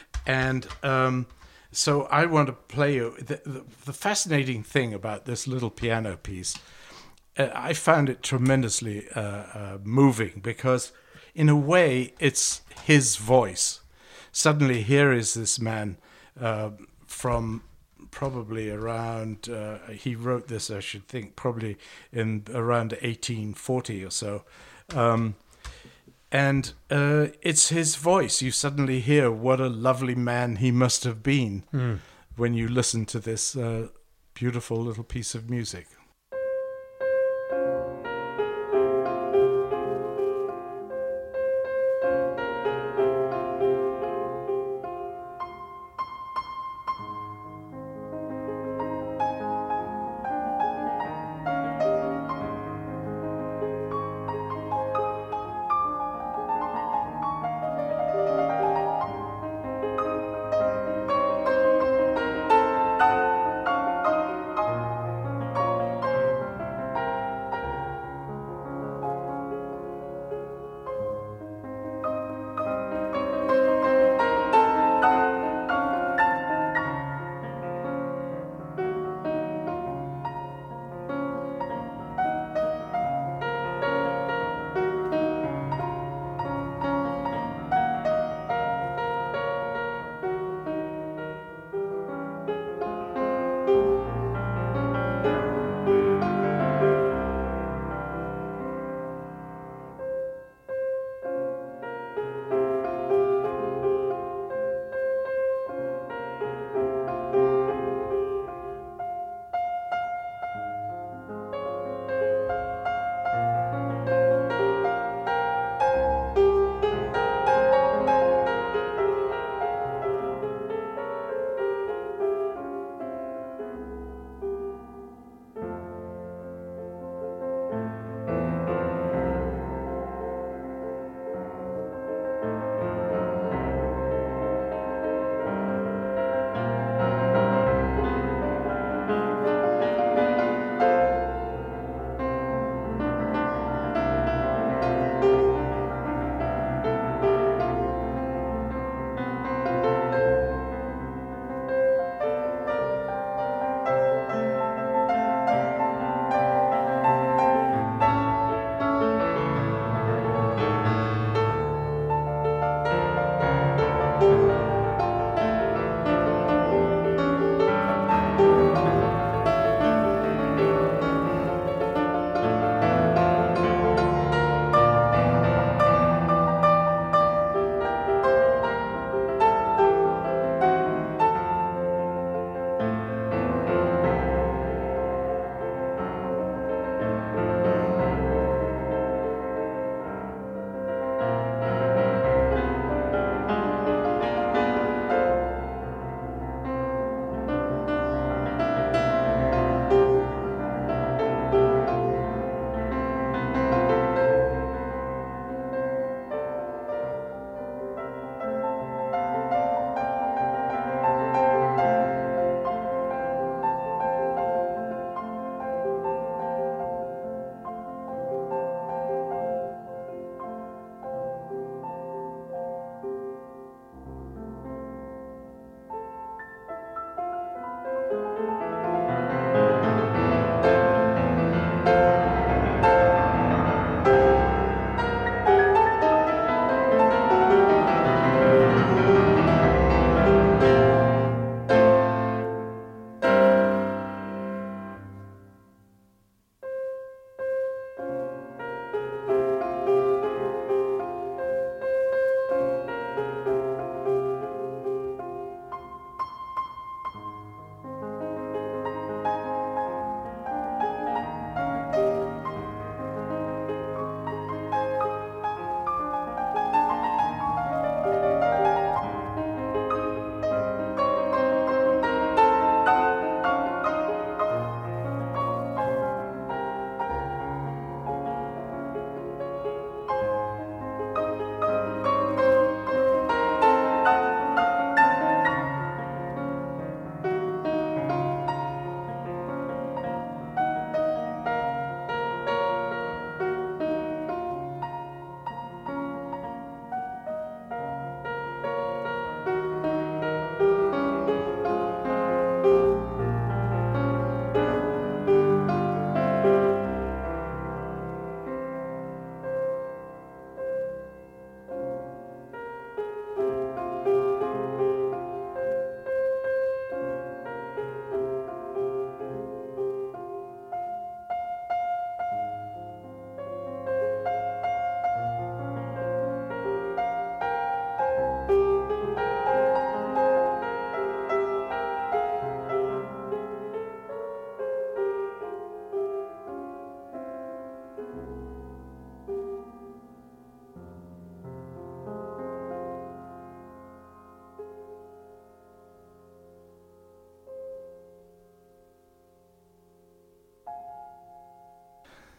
Speaker 3: and um, so I want to play you the, the, the fascinating thing about this little piano piece. Uh, I found it tremendously uh, uh, moving because, in a way, it's his voice. Suddenly, here is this man uh, from probably around, uh, he wrote this, I should think, probably in around eighteen forty or so. Um, and uh, it's his voice. You suddenly hear what a lovely man he must have been mm. when you listen to this uh, beautiful little piece of music.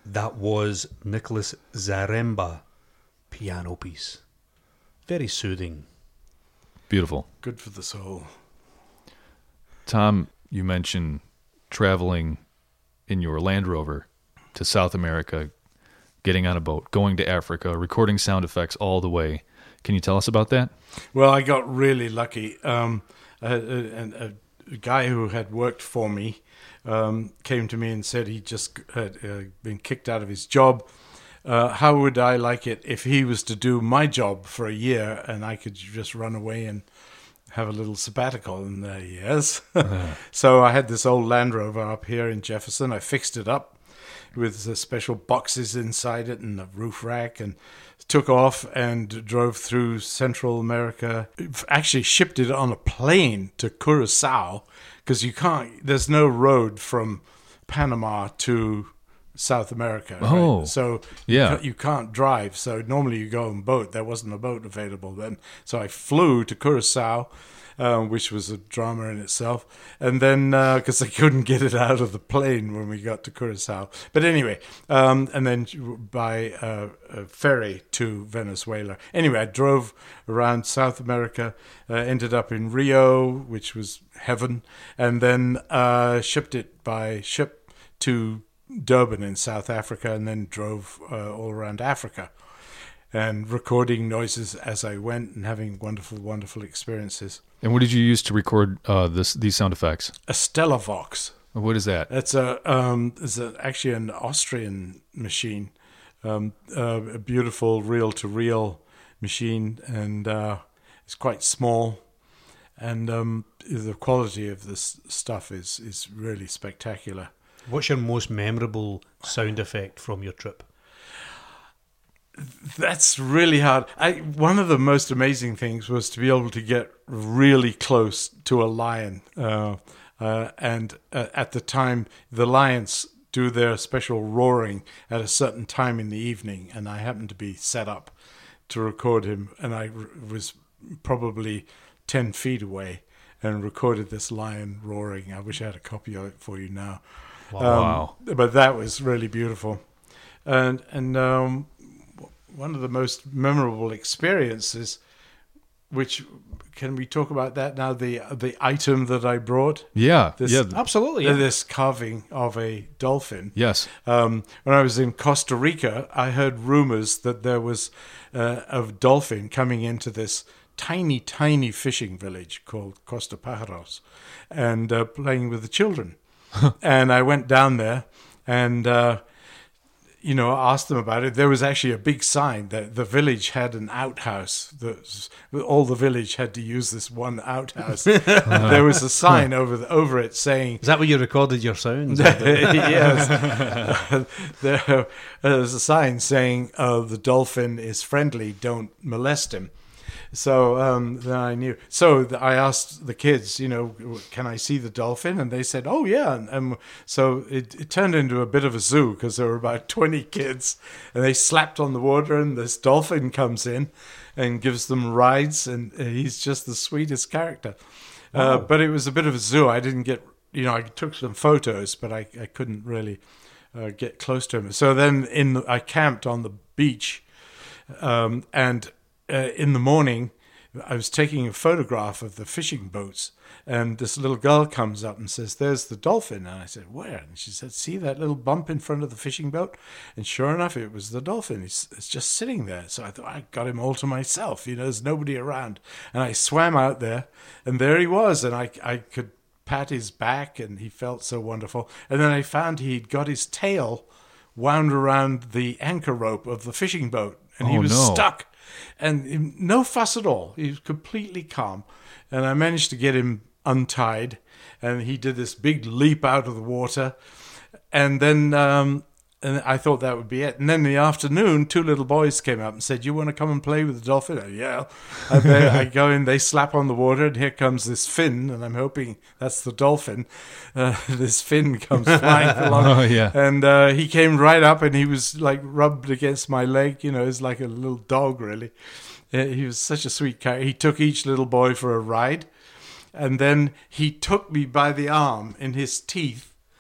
Speaker 1: That was Nicholas Zaremba piano piece. Very soothing.
Speaker 2: Beautiful.
Speaker 3: Good for the soul.
Speaker 2: Tom, you mentioned traveling in your Land Rover to South America, getting on a boat, going to Africa, recording sound effects all the way. Can you tell us about that?
Speaker 3: Well, I got really lucky. Um, a, a, a guy who had worked for me um, came to me and said he just had uh, been kicked out of his job. Uh, how would I like it if he was to do my job for a year and I could just run away and have a little sabbatical? And uh, yes. uh-huh. So I had this old Land Rover up here in Jefferson. I fixed it up with the special boxes inside it and a roof rack, and took off and drove through Central America. Actually shipped it on a plane to Curacao, because you can't, there's no road from Panama to South America.
Speaker 2: Oh,
Speaker 3: right? So
Speaker 2: yeah.
Speaker 3: you can't drive. So normally you go on boat. There wasn't a boat available then. So I flew to Curacao, um, which was a drama in itself. And then, because uh, I couldn't get it out of the plane when we got to Curacao. But anyway, um, and then by uh, a ferry to Venezuela. Anyway, I drove around South America, uh, ended up in Rio, which was heaven, and then uh, shipped it by ship to Durban in South Africa, and then drove uh, all around Africa and recording noises as I went and having wonderful, wonderful experiences.
Speaker 2: And what did you use to record uh, this these sound effects?
Speaker 3: A Stellavox.
Speaker 2: What is that?
Speaker 3: It's a um, it's a, actually an Austrian machine, um, uh, a beautiful reel-to-reel machine, and uh, it's quite small. And um, the quality of this stuff is is really spectacular.
Speaker 1: What's your most memorable sound effect from your trip?
Speaker 3: That's really hard. I, one of the most amazing things was to be able to get really close to a lion. Uh, uh, and uh, at the time, the lions do their special roaring at a certain time in the evening, and I happened to be set up to record him, and I r- was probably ten feet away and recorded this lion roaring. I wish I had a copy of it for you now.
Speaker 2: Wow.
Speaker 3: Um, but that was really beautiful. And and um, one of the most memorable experiences, which, can we talk about that now, the the item that I brought?
Speaker 2: Yeah,
Speaker 3: This,
Speaker 2: yeah.
Speaker 1: Absolutely. Yeah.
Speaker 3: This carving of a dolphin.
Speaker 2: Yes.
Speaker 3: Um, when I was in Costa Rica, I heard rumors that there was uh, a dolphin coming into this tiny, tiny fishing village called Costa Pájaros and uh, playing with the children. And I went down there and, uh, you know, asked them about it. There was actually a big sign that the village had an outhouse. That all the village had to use this one outhouse. There was a sign over the, over it saying...
Speaker 1: Is that where you recorded your sounds?
Speaker 3: Yes. uh, there was a sign saying, uh, the dolphin is friendly, don't molest him. So um, then I knew. So th- I asked the kids, you know, can I see the dolphin? And they said, oh, yeah. And, and so it, it turned into a bit of a zoo, because there were about twenty kids. And they slapped on the water, and this dolphin comes in and gives them rides. And he's just the sweetest character. Wow. Uh, but it was a bit of a zoo. I didn't get, you know, I took some photos, but I, I couldn't really uh, get close to him. So then in the, I camped on the beach, um, and... Uh, in the morning, I was taking a photograph of the fishing boats, and this little girl comes up and says, there's the dolphin. And I said, where? And she said, see that little bump in front of the fishing boat? And sure enough, it was the dolphin. He's it's just sitting there. So I thought, I got him all to myself. You know, there's nobody around. And I swam out there, and there he was. And I, I could pat his back, and he felt so wonderful. And then I found he'd got his tail wound around the anchor rope of the fishing boat, and he
Speaker 2: Oh,
Speaker 3: was
Speaker 2: no.
Speaker 3: stuck. And no fuss at all. He was completely calm. And I managed to get him untied. And he did this big leap out of the water. And then um, and I thought that would be it. And then in the afternoon, two little boys came up and said, you want to come and play with the dolphin? I, yeah. And then I go in, they slap on the water, and here comes this fin. And I'm hoping that's the dolphin. Uh, this fin comes flying along.
Speaker 2: Oh, yeah.
Speaker 3: And uh, he came right up, and he was like rubbed against my leg. You know, he's like a little dog, really. Uh, he was such a sweet character. He took each little boy for a ride. And then he took me by the arm in his teeth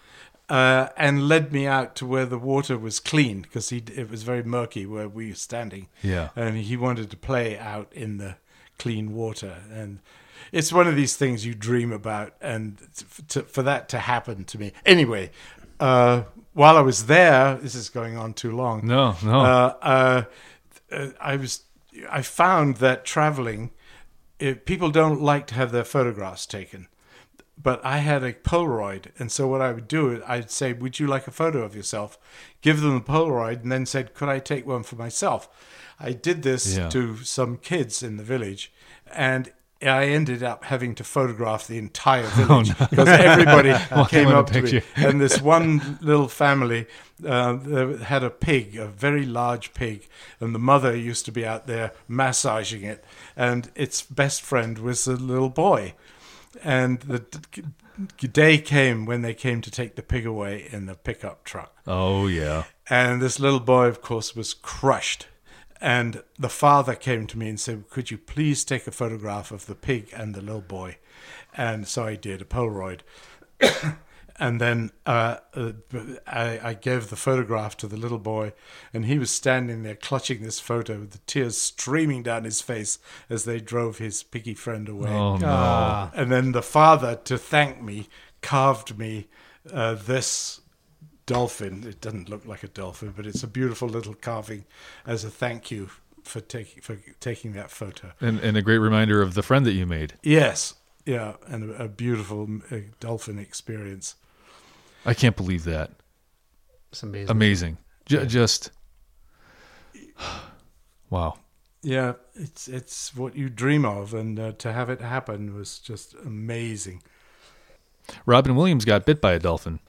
Speaker 3: uh, and led me out to where the water was clean, because he it was very murky where we were standing.
Speaker 2: Yeah.
Speaker 3: And he wanted to play out in the clean water. And it's one of these things you dream about, and to, for that to happen to me. Anyway, uh, while I was there, this is going on too long.
Speaker 2: No, no.
Speaker 3: Uh, uh, uh, I was, I found that traveling, if people don't like to have their photographs taken, but I had a Polaroid, and so what I would do, I'd say, "Would you like a photo of yourself?" Give them the Polaroid, and then said, "Could I take one for myself?" I did this
Speaker 2: Yeah.
Speaker 3: to some kids in the village, and I ended up having to photograph the entire village because everybody came
Speaker 2: want a
Speaker 3: up to me.
Speaker 2: picture.
Speaker 3: And this one little family uh, had a pig, a very large pig, and the mother used to be out there massaging it, and its best friend was a little boy. And the d- day came when they came to take the pig away in the pickup truck.
Speaker 2: Oh, yeah.
Speaker 3: And this little boy, of course, was crushed. And the father came to me and said, "Could you please take a photograph of the pig and the little boy?" And so I did, a Polaroid. And then uh, uh, I, I gave the photograph to the little boy, and he was standing there clutching this photo with the tears streaming down his face as they drove his piggy friend away.
Speaker 2: Oh, no.
Speaker 1: Ah,
Speaker 3: And then the father, to thank me, carved me uh, this dolphin. It doesn't look like a dolphin, but it's a beautiful little carving as a thank you for taking for taking that photo.
Speaker 2: And, and a great reminder of the friend that you made.
Speaker 3: Yes, yeah, and a, a beautiful uh, dolphin experience.
Speaker 2: I can't believe that.
Speaker 1: it's amazing.
Speaker 2: Amazing. J- Just, wow.
Speaker 3: Yeah, it's it's what you dream of, and uh, to have it happen was just amazing.
Speaker 2: Robin Williams got bit by a dolphin.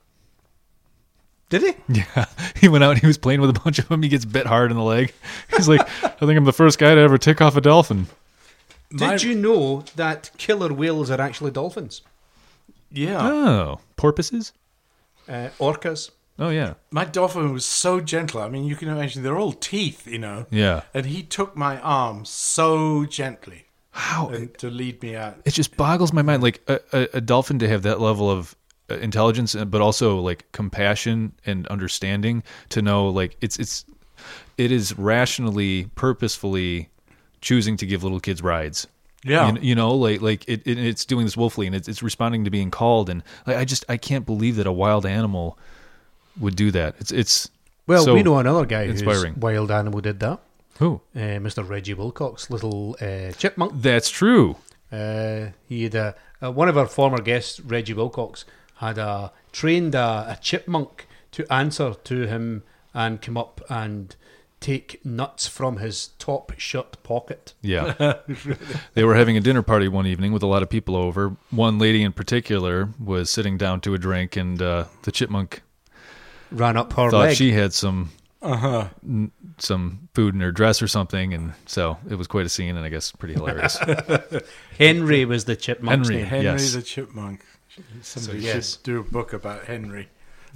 Speaker 1: Did he?
Speaker 2: Yeah, he went out and he was playing with a bunch of them. He gets bit hard in the leg. He's like, I think I'm the first guy to ever tick off a dolphin.
Speaker 1: Did
Speaker 3: My-
Speaker 1: you know that killer whales are actually dolphins?
Speaker 3: Yeah,
Speaker 2: Oh, porpoises?
Speaker 1: Uh, orcas.
Speaker 2: Oh, yeah.
Speaker 3: my dolphin was so gentle. I mean, you can imagine they're all teeth, you know.
Speaker 2: Yeah.
Speaker 3: And he took my arm so gently
Speaker 2: How?
Speaker 3: and to lead me out.
Speaker 2: It just boggles my mind. Like a, a, a dolphin to have that level of uh, intelligence, uh, but also like compassion and understanding to know like it's, it's, it is rationally, purposefully choosing to give little kids rides.
Speaker 3: Yeah.
Speaker 2: You, you know, like like it, it it's doing this willfully, and it's it's responding to being called, and like, I just I can't believe that a wild animal would do that. It's it's
Speaker 1: Well,
Speaker 2: so
Speaker 1: we know another guy
Speaker 2: inspiring.
Speaker 1: whose wild animal did that.
Speaker 2: Who?
Speaker 1: Uh, Mister Reggie Wilcox, little uh, chipmunk.
Speaker 2: That's true.
Speaker 1: Uh, he had a, uh, one of our former guests, Reggie Wilcox, had a, trained a, a chipmunk to answer to him and come up and take nuts from his top shirt pocket.
Speaker 2: Yeah. They were having a dinner party one evening with a lot of people over. One lady in particular was sitting down to a drink, and uh, the chipmunk
Speaker 1: Ran up her
Speaker 2: thought
Speaker 1: leg.
Speaker 2: she had some
Speaker 3: Uh-huh.
Speaker 2: n- some food in her dress or something, and so it was quite a scene, and I guess pretty hilarious.
Speaker 1: Henry was the chipmunk's
Speaker 2: Henry.
Speaker 1: name.
Speaker 3: Henry
Speaker 2: Yes.
Speaker 3: the chipmunk. Somebody
Speaker 1: So, yes.
Speaker 3: should do a book about Henry.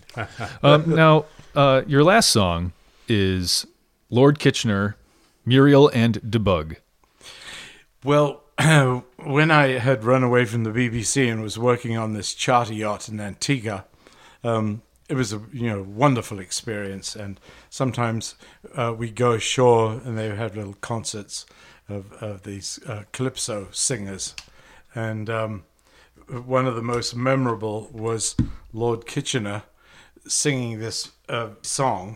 Speaker 2: um, now, uh, your last song is Lord Kitchener, Muriel and Debug.
Speaker 3: Well, when I had run away from the B B C and was working on this charter yacht in Antigua, um, it was a you know wonderful experience. And sometimes uh, we go ashore and they have little concerts of, of these uh, calypso singers. And um, one of the most memorable was Lord Kitchener singing this uh, song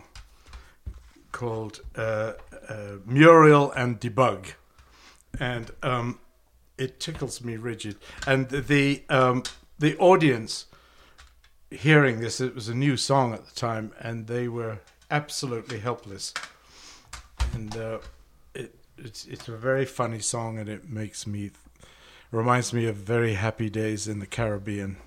Speaker 3: called uh, uh, Muriel and Debug. And um, it tickles me rigid. And the um, the audience hearing this, it was a new song at the time, and they were absolutely helpless. And uh, it it's it's a very funny song, and it makes me reminds me of very happy days in the Caribbean.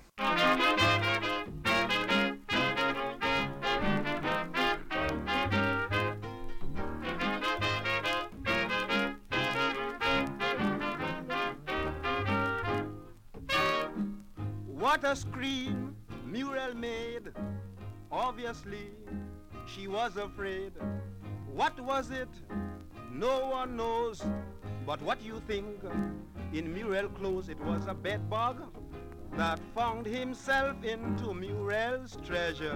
Speaker 6: What a scream Muriel made. Obviously, she was afraid. What was it? No one knows. But what you think? In Muriel clothes, it was a bed bug. that found himself into Murrell's treasure.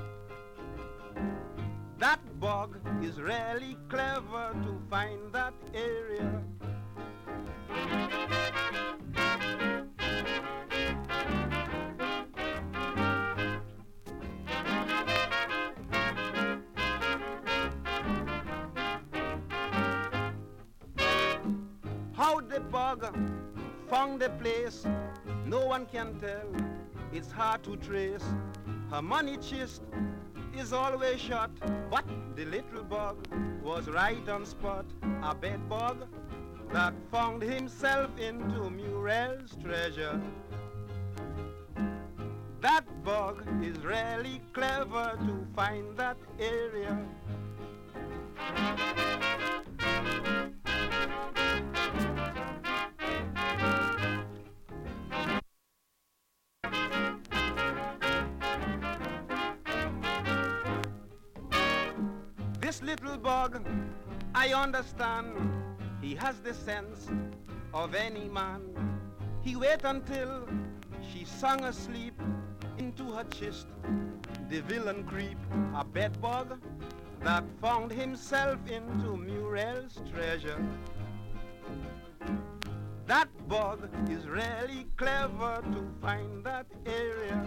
Speaker 6: That bug is really clever to find that area. How the bug found the place, no one can tell. It's hard to trace. Her money chest is always shut, but the little bug was right on spot. A bed bug that found himself into Murrell's treasure. That bug is really clever to find that area. This little bug, I understand, he has the sense of any man. He wait until she sung asleep, into her chest the villain creep. A bed bug that found himself into Murrell's treasure. That bug is really clever to find that area.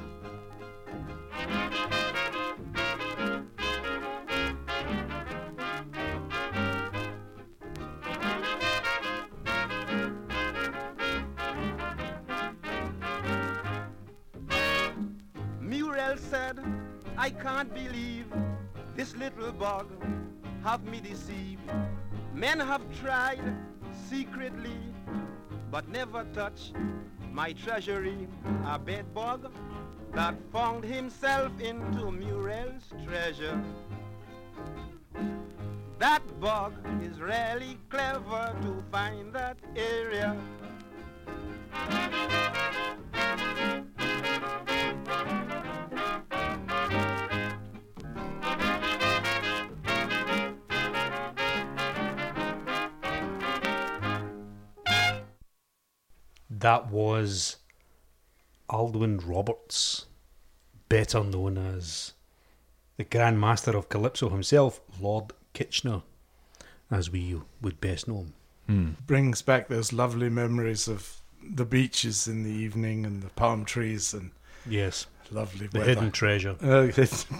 Speaker 6: Murrell said, I can't believe this little bug have me deceived. Men have tried secretly, but never touched my treasury. A bed bug that found himself into Murrell's treasure. That bug is really clever to find that area.
Speaker 1: That was Alwyn Roberts, better known as the Grand Master of Calypso himself, Lord Kitchener, as we would best know him.
Speaker 2: Hmm.
Speaker 3: Brings back those lovely memories of the beaches in the evening and the palm trees and
Speaker 1: Yes,
Speaker 3: lovely
Speaker 1: the
Speaker 3: weather.
Speaker 1: hidden treasure.
Speaker 3: Uh, hidden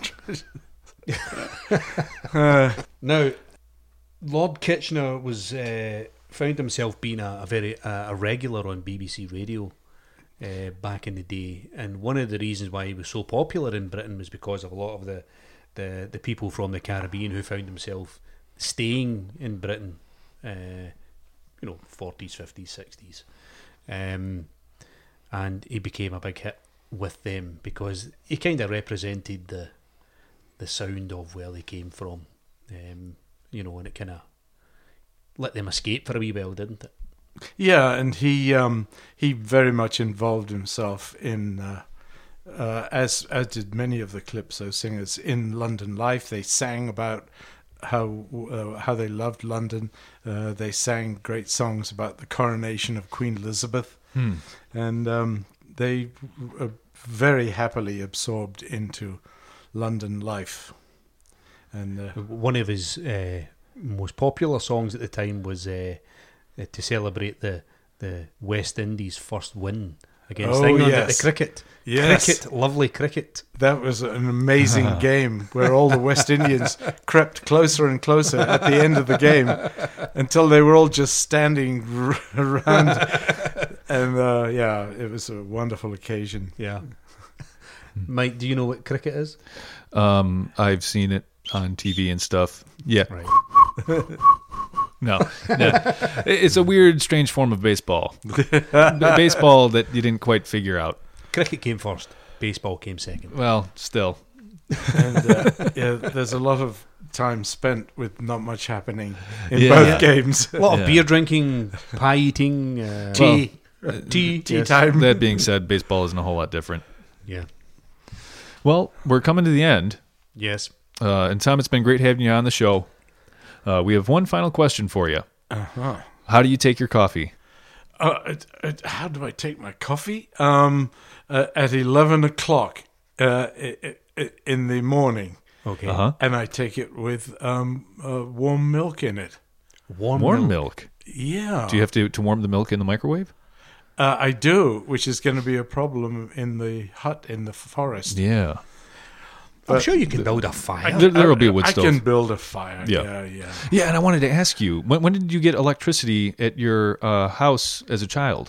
Speaker 3: treasure. uh,
Speaker 1: Now, Lord Kitchener was uh, found himself being a, a very uh, a regular on B B C Radio uh, back in the day, and one of the reasons why he was so popular in Britain was because of a lot of the the, the people from the Caribbean who found themselves staying in Britain, uh, you know, forties, fifties, sixties, um, and he became a big hit with them because he kind of represented the the sound of where they came from. Um, you know, and it kind of let them escape for a wee while, didn't it?
Speaker 3: yeah, and he um, he very much involved himself in, uh, uh, as as did many of the Calypso singers in London Life. They sang about how uh, how they loved London. Uh, they sang great songs about the coronation of Queen Elizabeth,
Speaker 2: Hmm.
Speaker 3: and um, they uh, very happily absorbed into London life. And uh,
Speaker 1: One of his uh, most popular songs at the time was uh, uh, to celebrate the the West Indies' first win against
Speaker 3: Oh,
Speaker 1: England
Speaker 3: yes.
Speaker 1: at the cricket.
Speaker 3: Yes.
Speaker 1: Cricket, lovely cricket.
Speaker 3: that was an amazing game where all the West Indians crept closer and closer at the end of the game until they were all just standing r- around. And uh, yeah, it was a wonderful occasion.
Speaker 1: Yeah. Mike, do you know what cricket is?
Speaker 2: Um, I've seen it on T V and stuff. Yeah.
Speaker 1: Right.
Speaker 2: No. no. It's a weird, strange form of baseball. The baseball that you didn't quite figure out.
Speaker 1: Cricket came first. Baseball came second.
Speaker 2: Well, still.
Speaker 3: And uh, yeah, there's a lot of time spent with not much happening in
Speaker 2: Yeah.
Speaker 3: both
Speaker 2: Yeah.
Speaker 3: games.
Speaker 1: A lot
Speaker 2: Yeah.
Speaker 1: of beer drinking, pie eating, uh,
Speaker 3: Tea,
Speaker 1: tea,
Speaker 3: tea
Speaker 1: yes.
Speaker 3: time.
Speaker 2: That being said, baseball isn't a whole lot different.
Speaker 1: Yeah.
Speaker 2: Well, we're coming to the end.
Speaker 1: Yes.
Speaker 2: Uh, and Tom, it's been great having you on the show. Uh, we have one final question for you.
Speaker 3: Uh-huh.
Speaker 2: How do you take your coffee?
Speaker 3: Uh, it, it, how do I take my coffee? Um, uh, at eleven o'clock uh, i- i- in the morning.
Speaker 1: Okay.
Speaker 2: Uh-huh.
Speaker 3: And I take it with um, uh, warm milk in it.
Speaker 1: Warm,
Speaker 2: Warm
Speaker 1: milk.
Speaker 2: milk.
Speaker 3: Yeah.
Speaker 2: Do you have to, to warm the milk in the microwave?
Speaker 3: Uh, I do, which is going to be a problem in the hut in the forest.
Speaker 2: Yeah.
Speaker 1: I'm
Speaker 3: But
Speaker 1: sure you can build a fire.
Speaker 2: There, there'll be a wood
Speaker 3: I
Speaker 2: stove.
Speaker 3: can build a fire.
Speaker 2: Yeah.
Speaker 3: Yeah, yeah.
Speaker 2: Yeah, and I wanted to ask you, when, when did you get electricity at your uh, house as a child?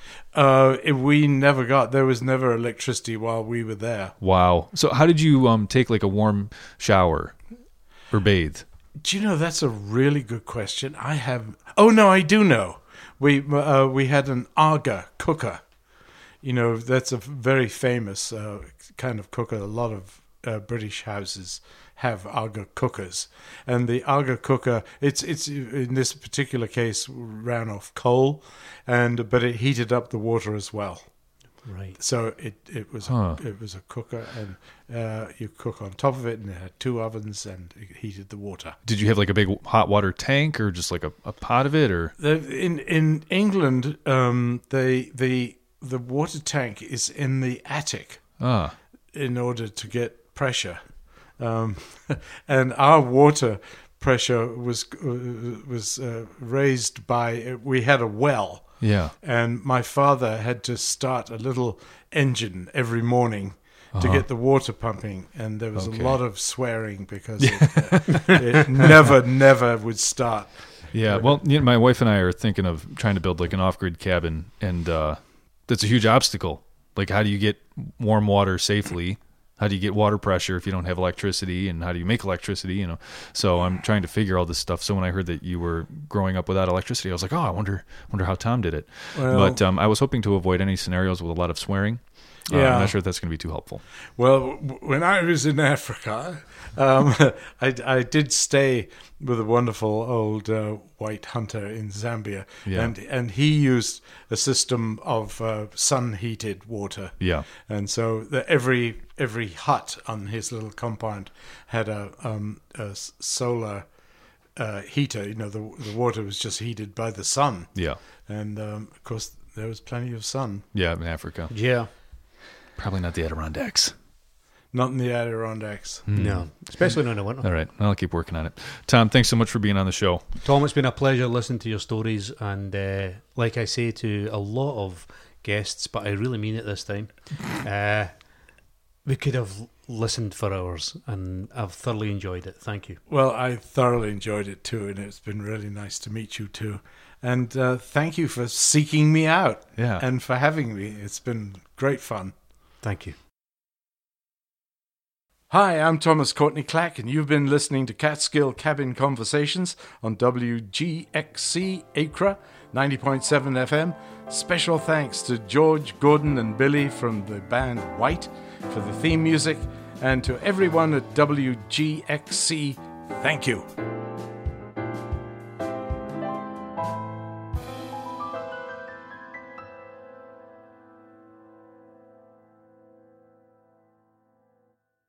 Speaker 3: Uh, it- we never got. There was never electricity while we were there.
Speaker 2: Wow. So how did you um, take like a warm shower or bathe?
Speaker 3: Do you know, that's a really good question. I have. Oh no, I do know. We uh, we had an Aga cooker. You know, that's a very famous uh, kind of cooker. A lot of uh, British houses have Aga cookers, and the Aga cooker, it's it's in this particular case ran off coal, and but it heated up the water as well.
Speaker 1: Right.
Speaker 3: So it it was
Speaker 2: Huh.
Speaker 3: a, it was a cooker, and uh, you cook on top of it, and it had two ovens, and it heated the water.
Speaker 2: Did you have like a big hot water tank or just like a, a pot of it or?
Speaker 3: The, in in England, um, the the the water tank is in the attic
Speaker 2: Ah,
Speaker 3: in order to get pressure, um, and our water pressure was uh, was uh, raised by we had a well.
Speaker 2: yeah.
Speaker 3: And my father had to start a little engine every morning to
Speaker 2: Uh-huh.
Speaker 3: get the water pumping, and there was
Speaker 2: Okay.
Speaker 3: a lot of swearing because it, uh, it never, never would start.
Speaker 2: Yeah, well, you know, my wife and I are thinking of trying to build like an off-grid cabin, and uh, that's a huge obstacle. Like, how do you get warm water safely? How do you get water pressure if you don't have electricity? And how do you make electricity? You know, so I'm trying to figure all this stuff. So when I heard that you were growing up without electricity, I was like, oh, I wonder, wonder how Tom did it.
Speaker 3: Well-
Speaker 2: but um, I was hoping to avoid any scenarios with a lot of swearing. Uh,
Speaker 3: Yeah.
Speaker 2: I'm not sure if that's going to be too helpful.
Speaker 3: Well, w- when I was in Africa, um, I, I did stay with a wonderful old uh, white hunter in Zambia,
Speaker 2: Yeah.
Speaker 3: and and he used a system of uh, sun-heated water.
Speaker 2: Yeah.
Speaker 3: And so the, every every hut on his little compound had a, um, a s- solar uh, heater. You know, the the water was just heated by the sun,
Speaker 2: Yeah.
Speaker 3: and um, of course there was plenty of sun.
Speaker 2: Yeah, in Africa.
Speaker 1: Yeah.
Speaker 2: Probably not the Adirondacks.
Speaker 3: Not in the Adirondacks.
Speaker 1: No. Especially not in the winter.
Speaker 2: All right. I'll keep working on it. Tom, thanks so much for being on the show.
Speaker 1: Tom, it's been a pleasure listening to your stories, and uh, like I say to a lot of guests, but I really mean it this time, uh, we could have listened for hours, and I've thoroughly enjoyed it. Thank you.
Speaker 3: Well, I thoroughly enjoyed it too, and it's been really nice to meet you too. And uh, thank you for seeking me out,
Speaker 2: Yeah.
Speaker 3: and for having me. It's been great fun.
Speaker 1: Thank you.
Speaker 3: Hi, I'm Thomas Courtney Clack, and you've been listening to Catskill Cabin Conversations on W G X C Acra ninety point seven F M. Special thanks to George, Gordon, and Billy from the band White for the theme music, and to everyone at W G X C, thank you.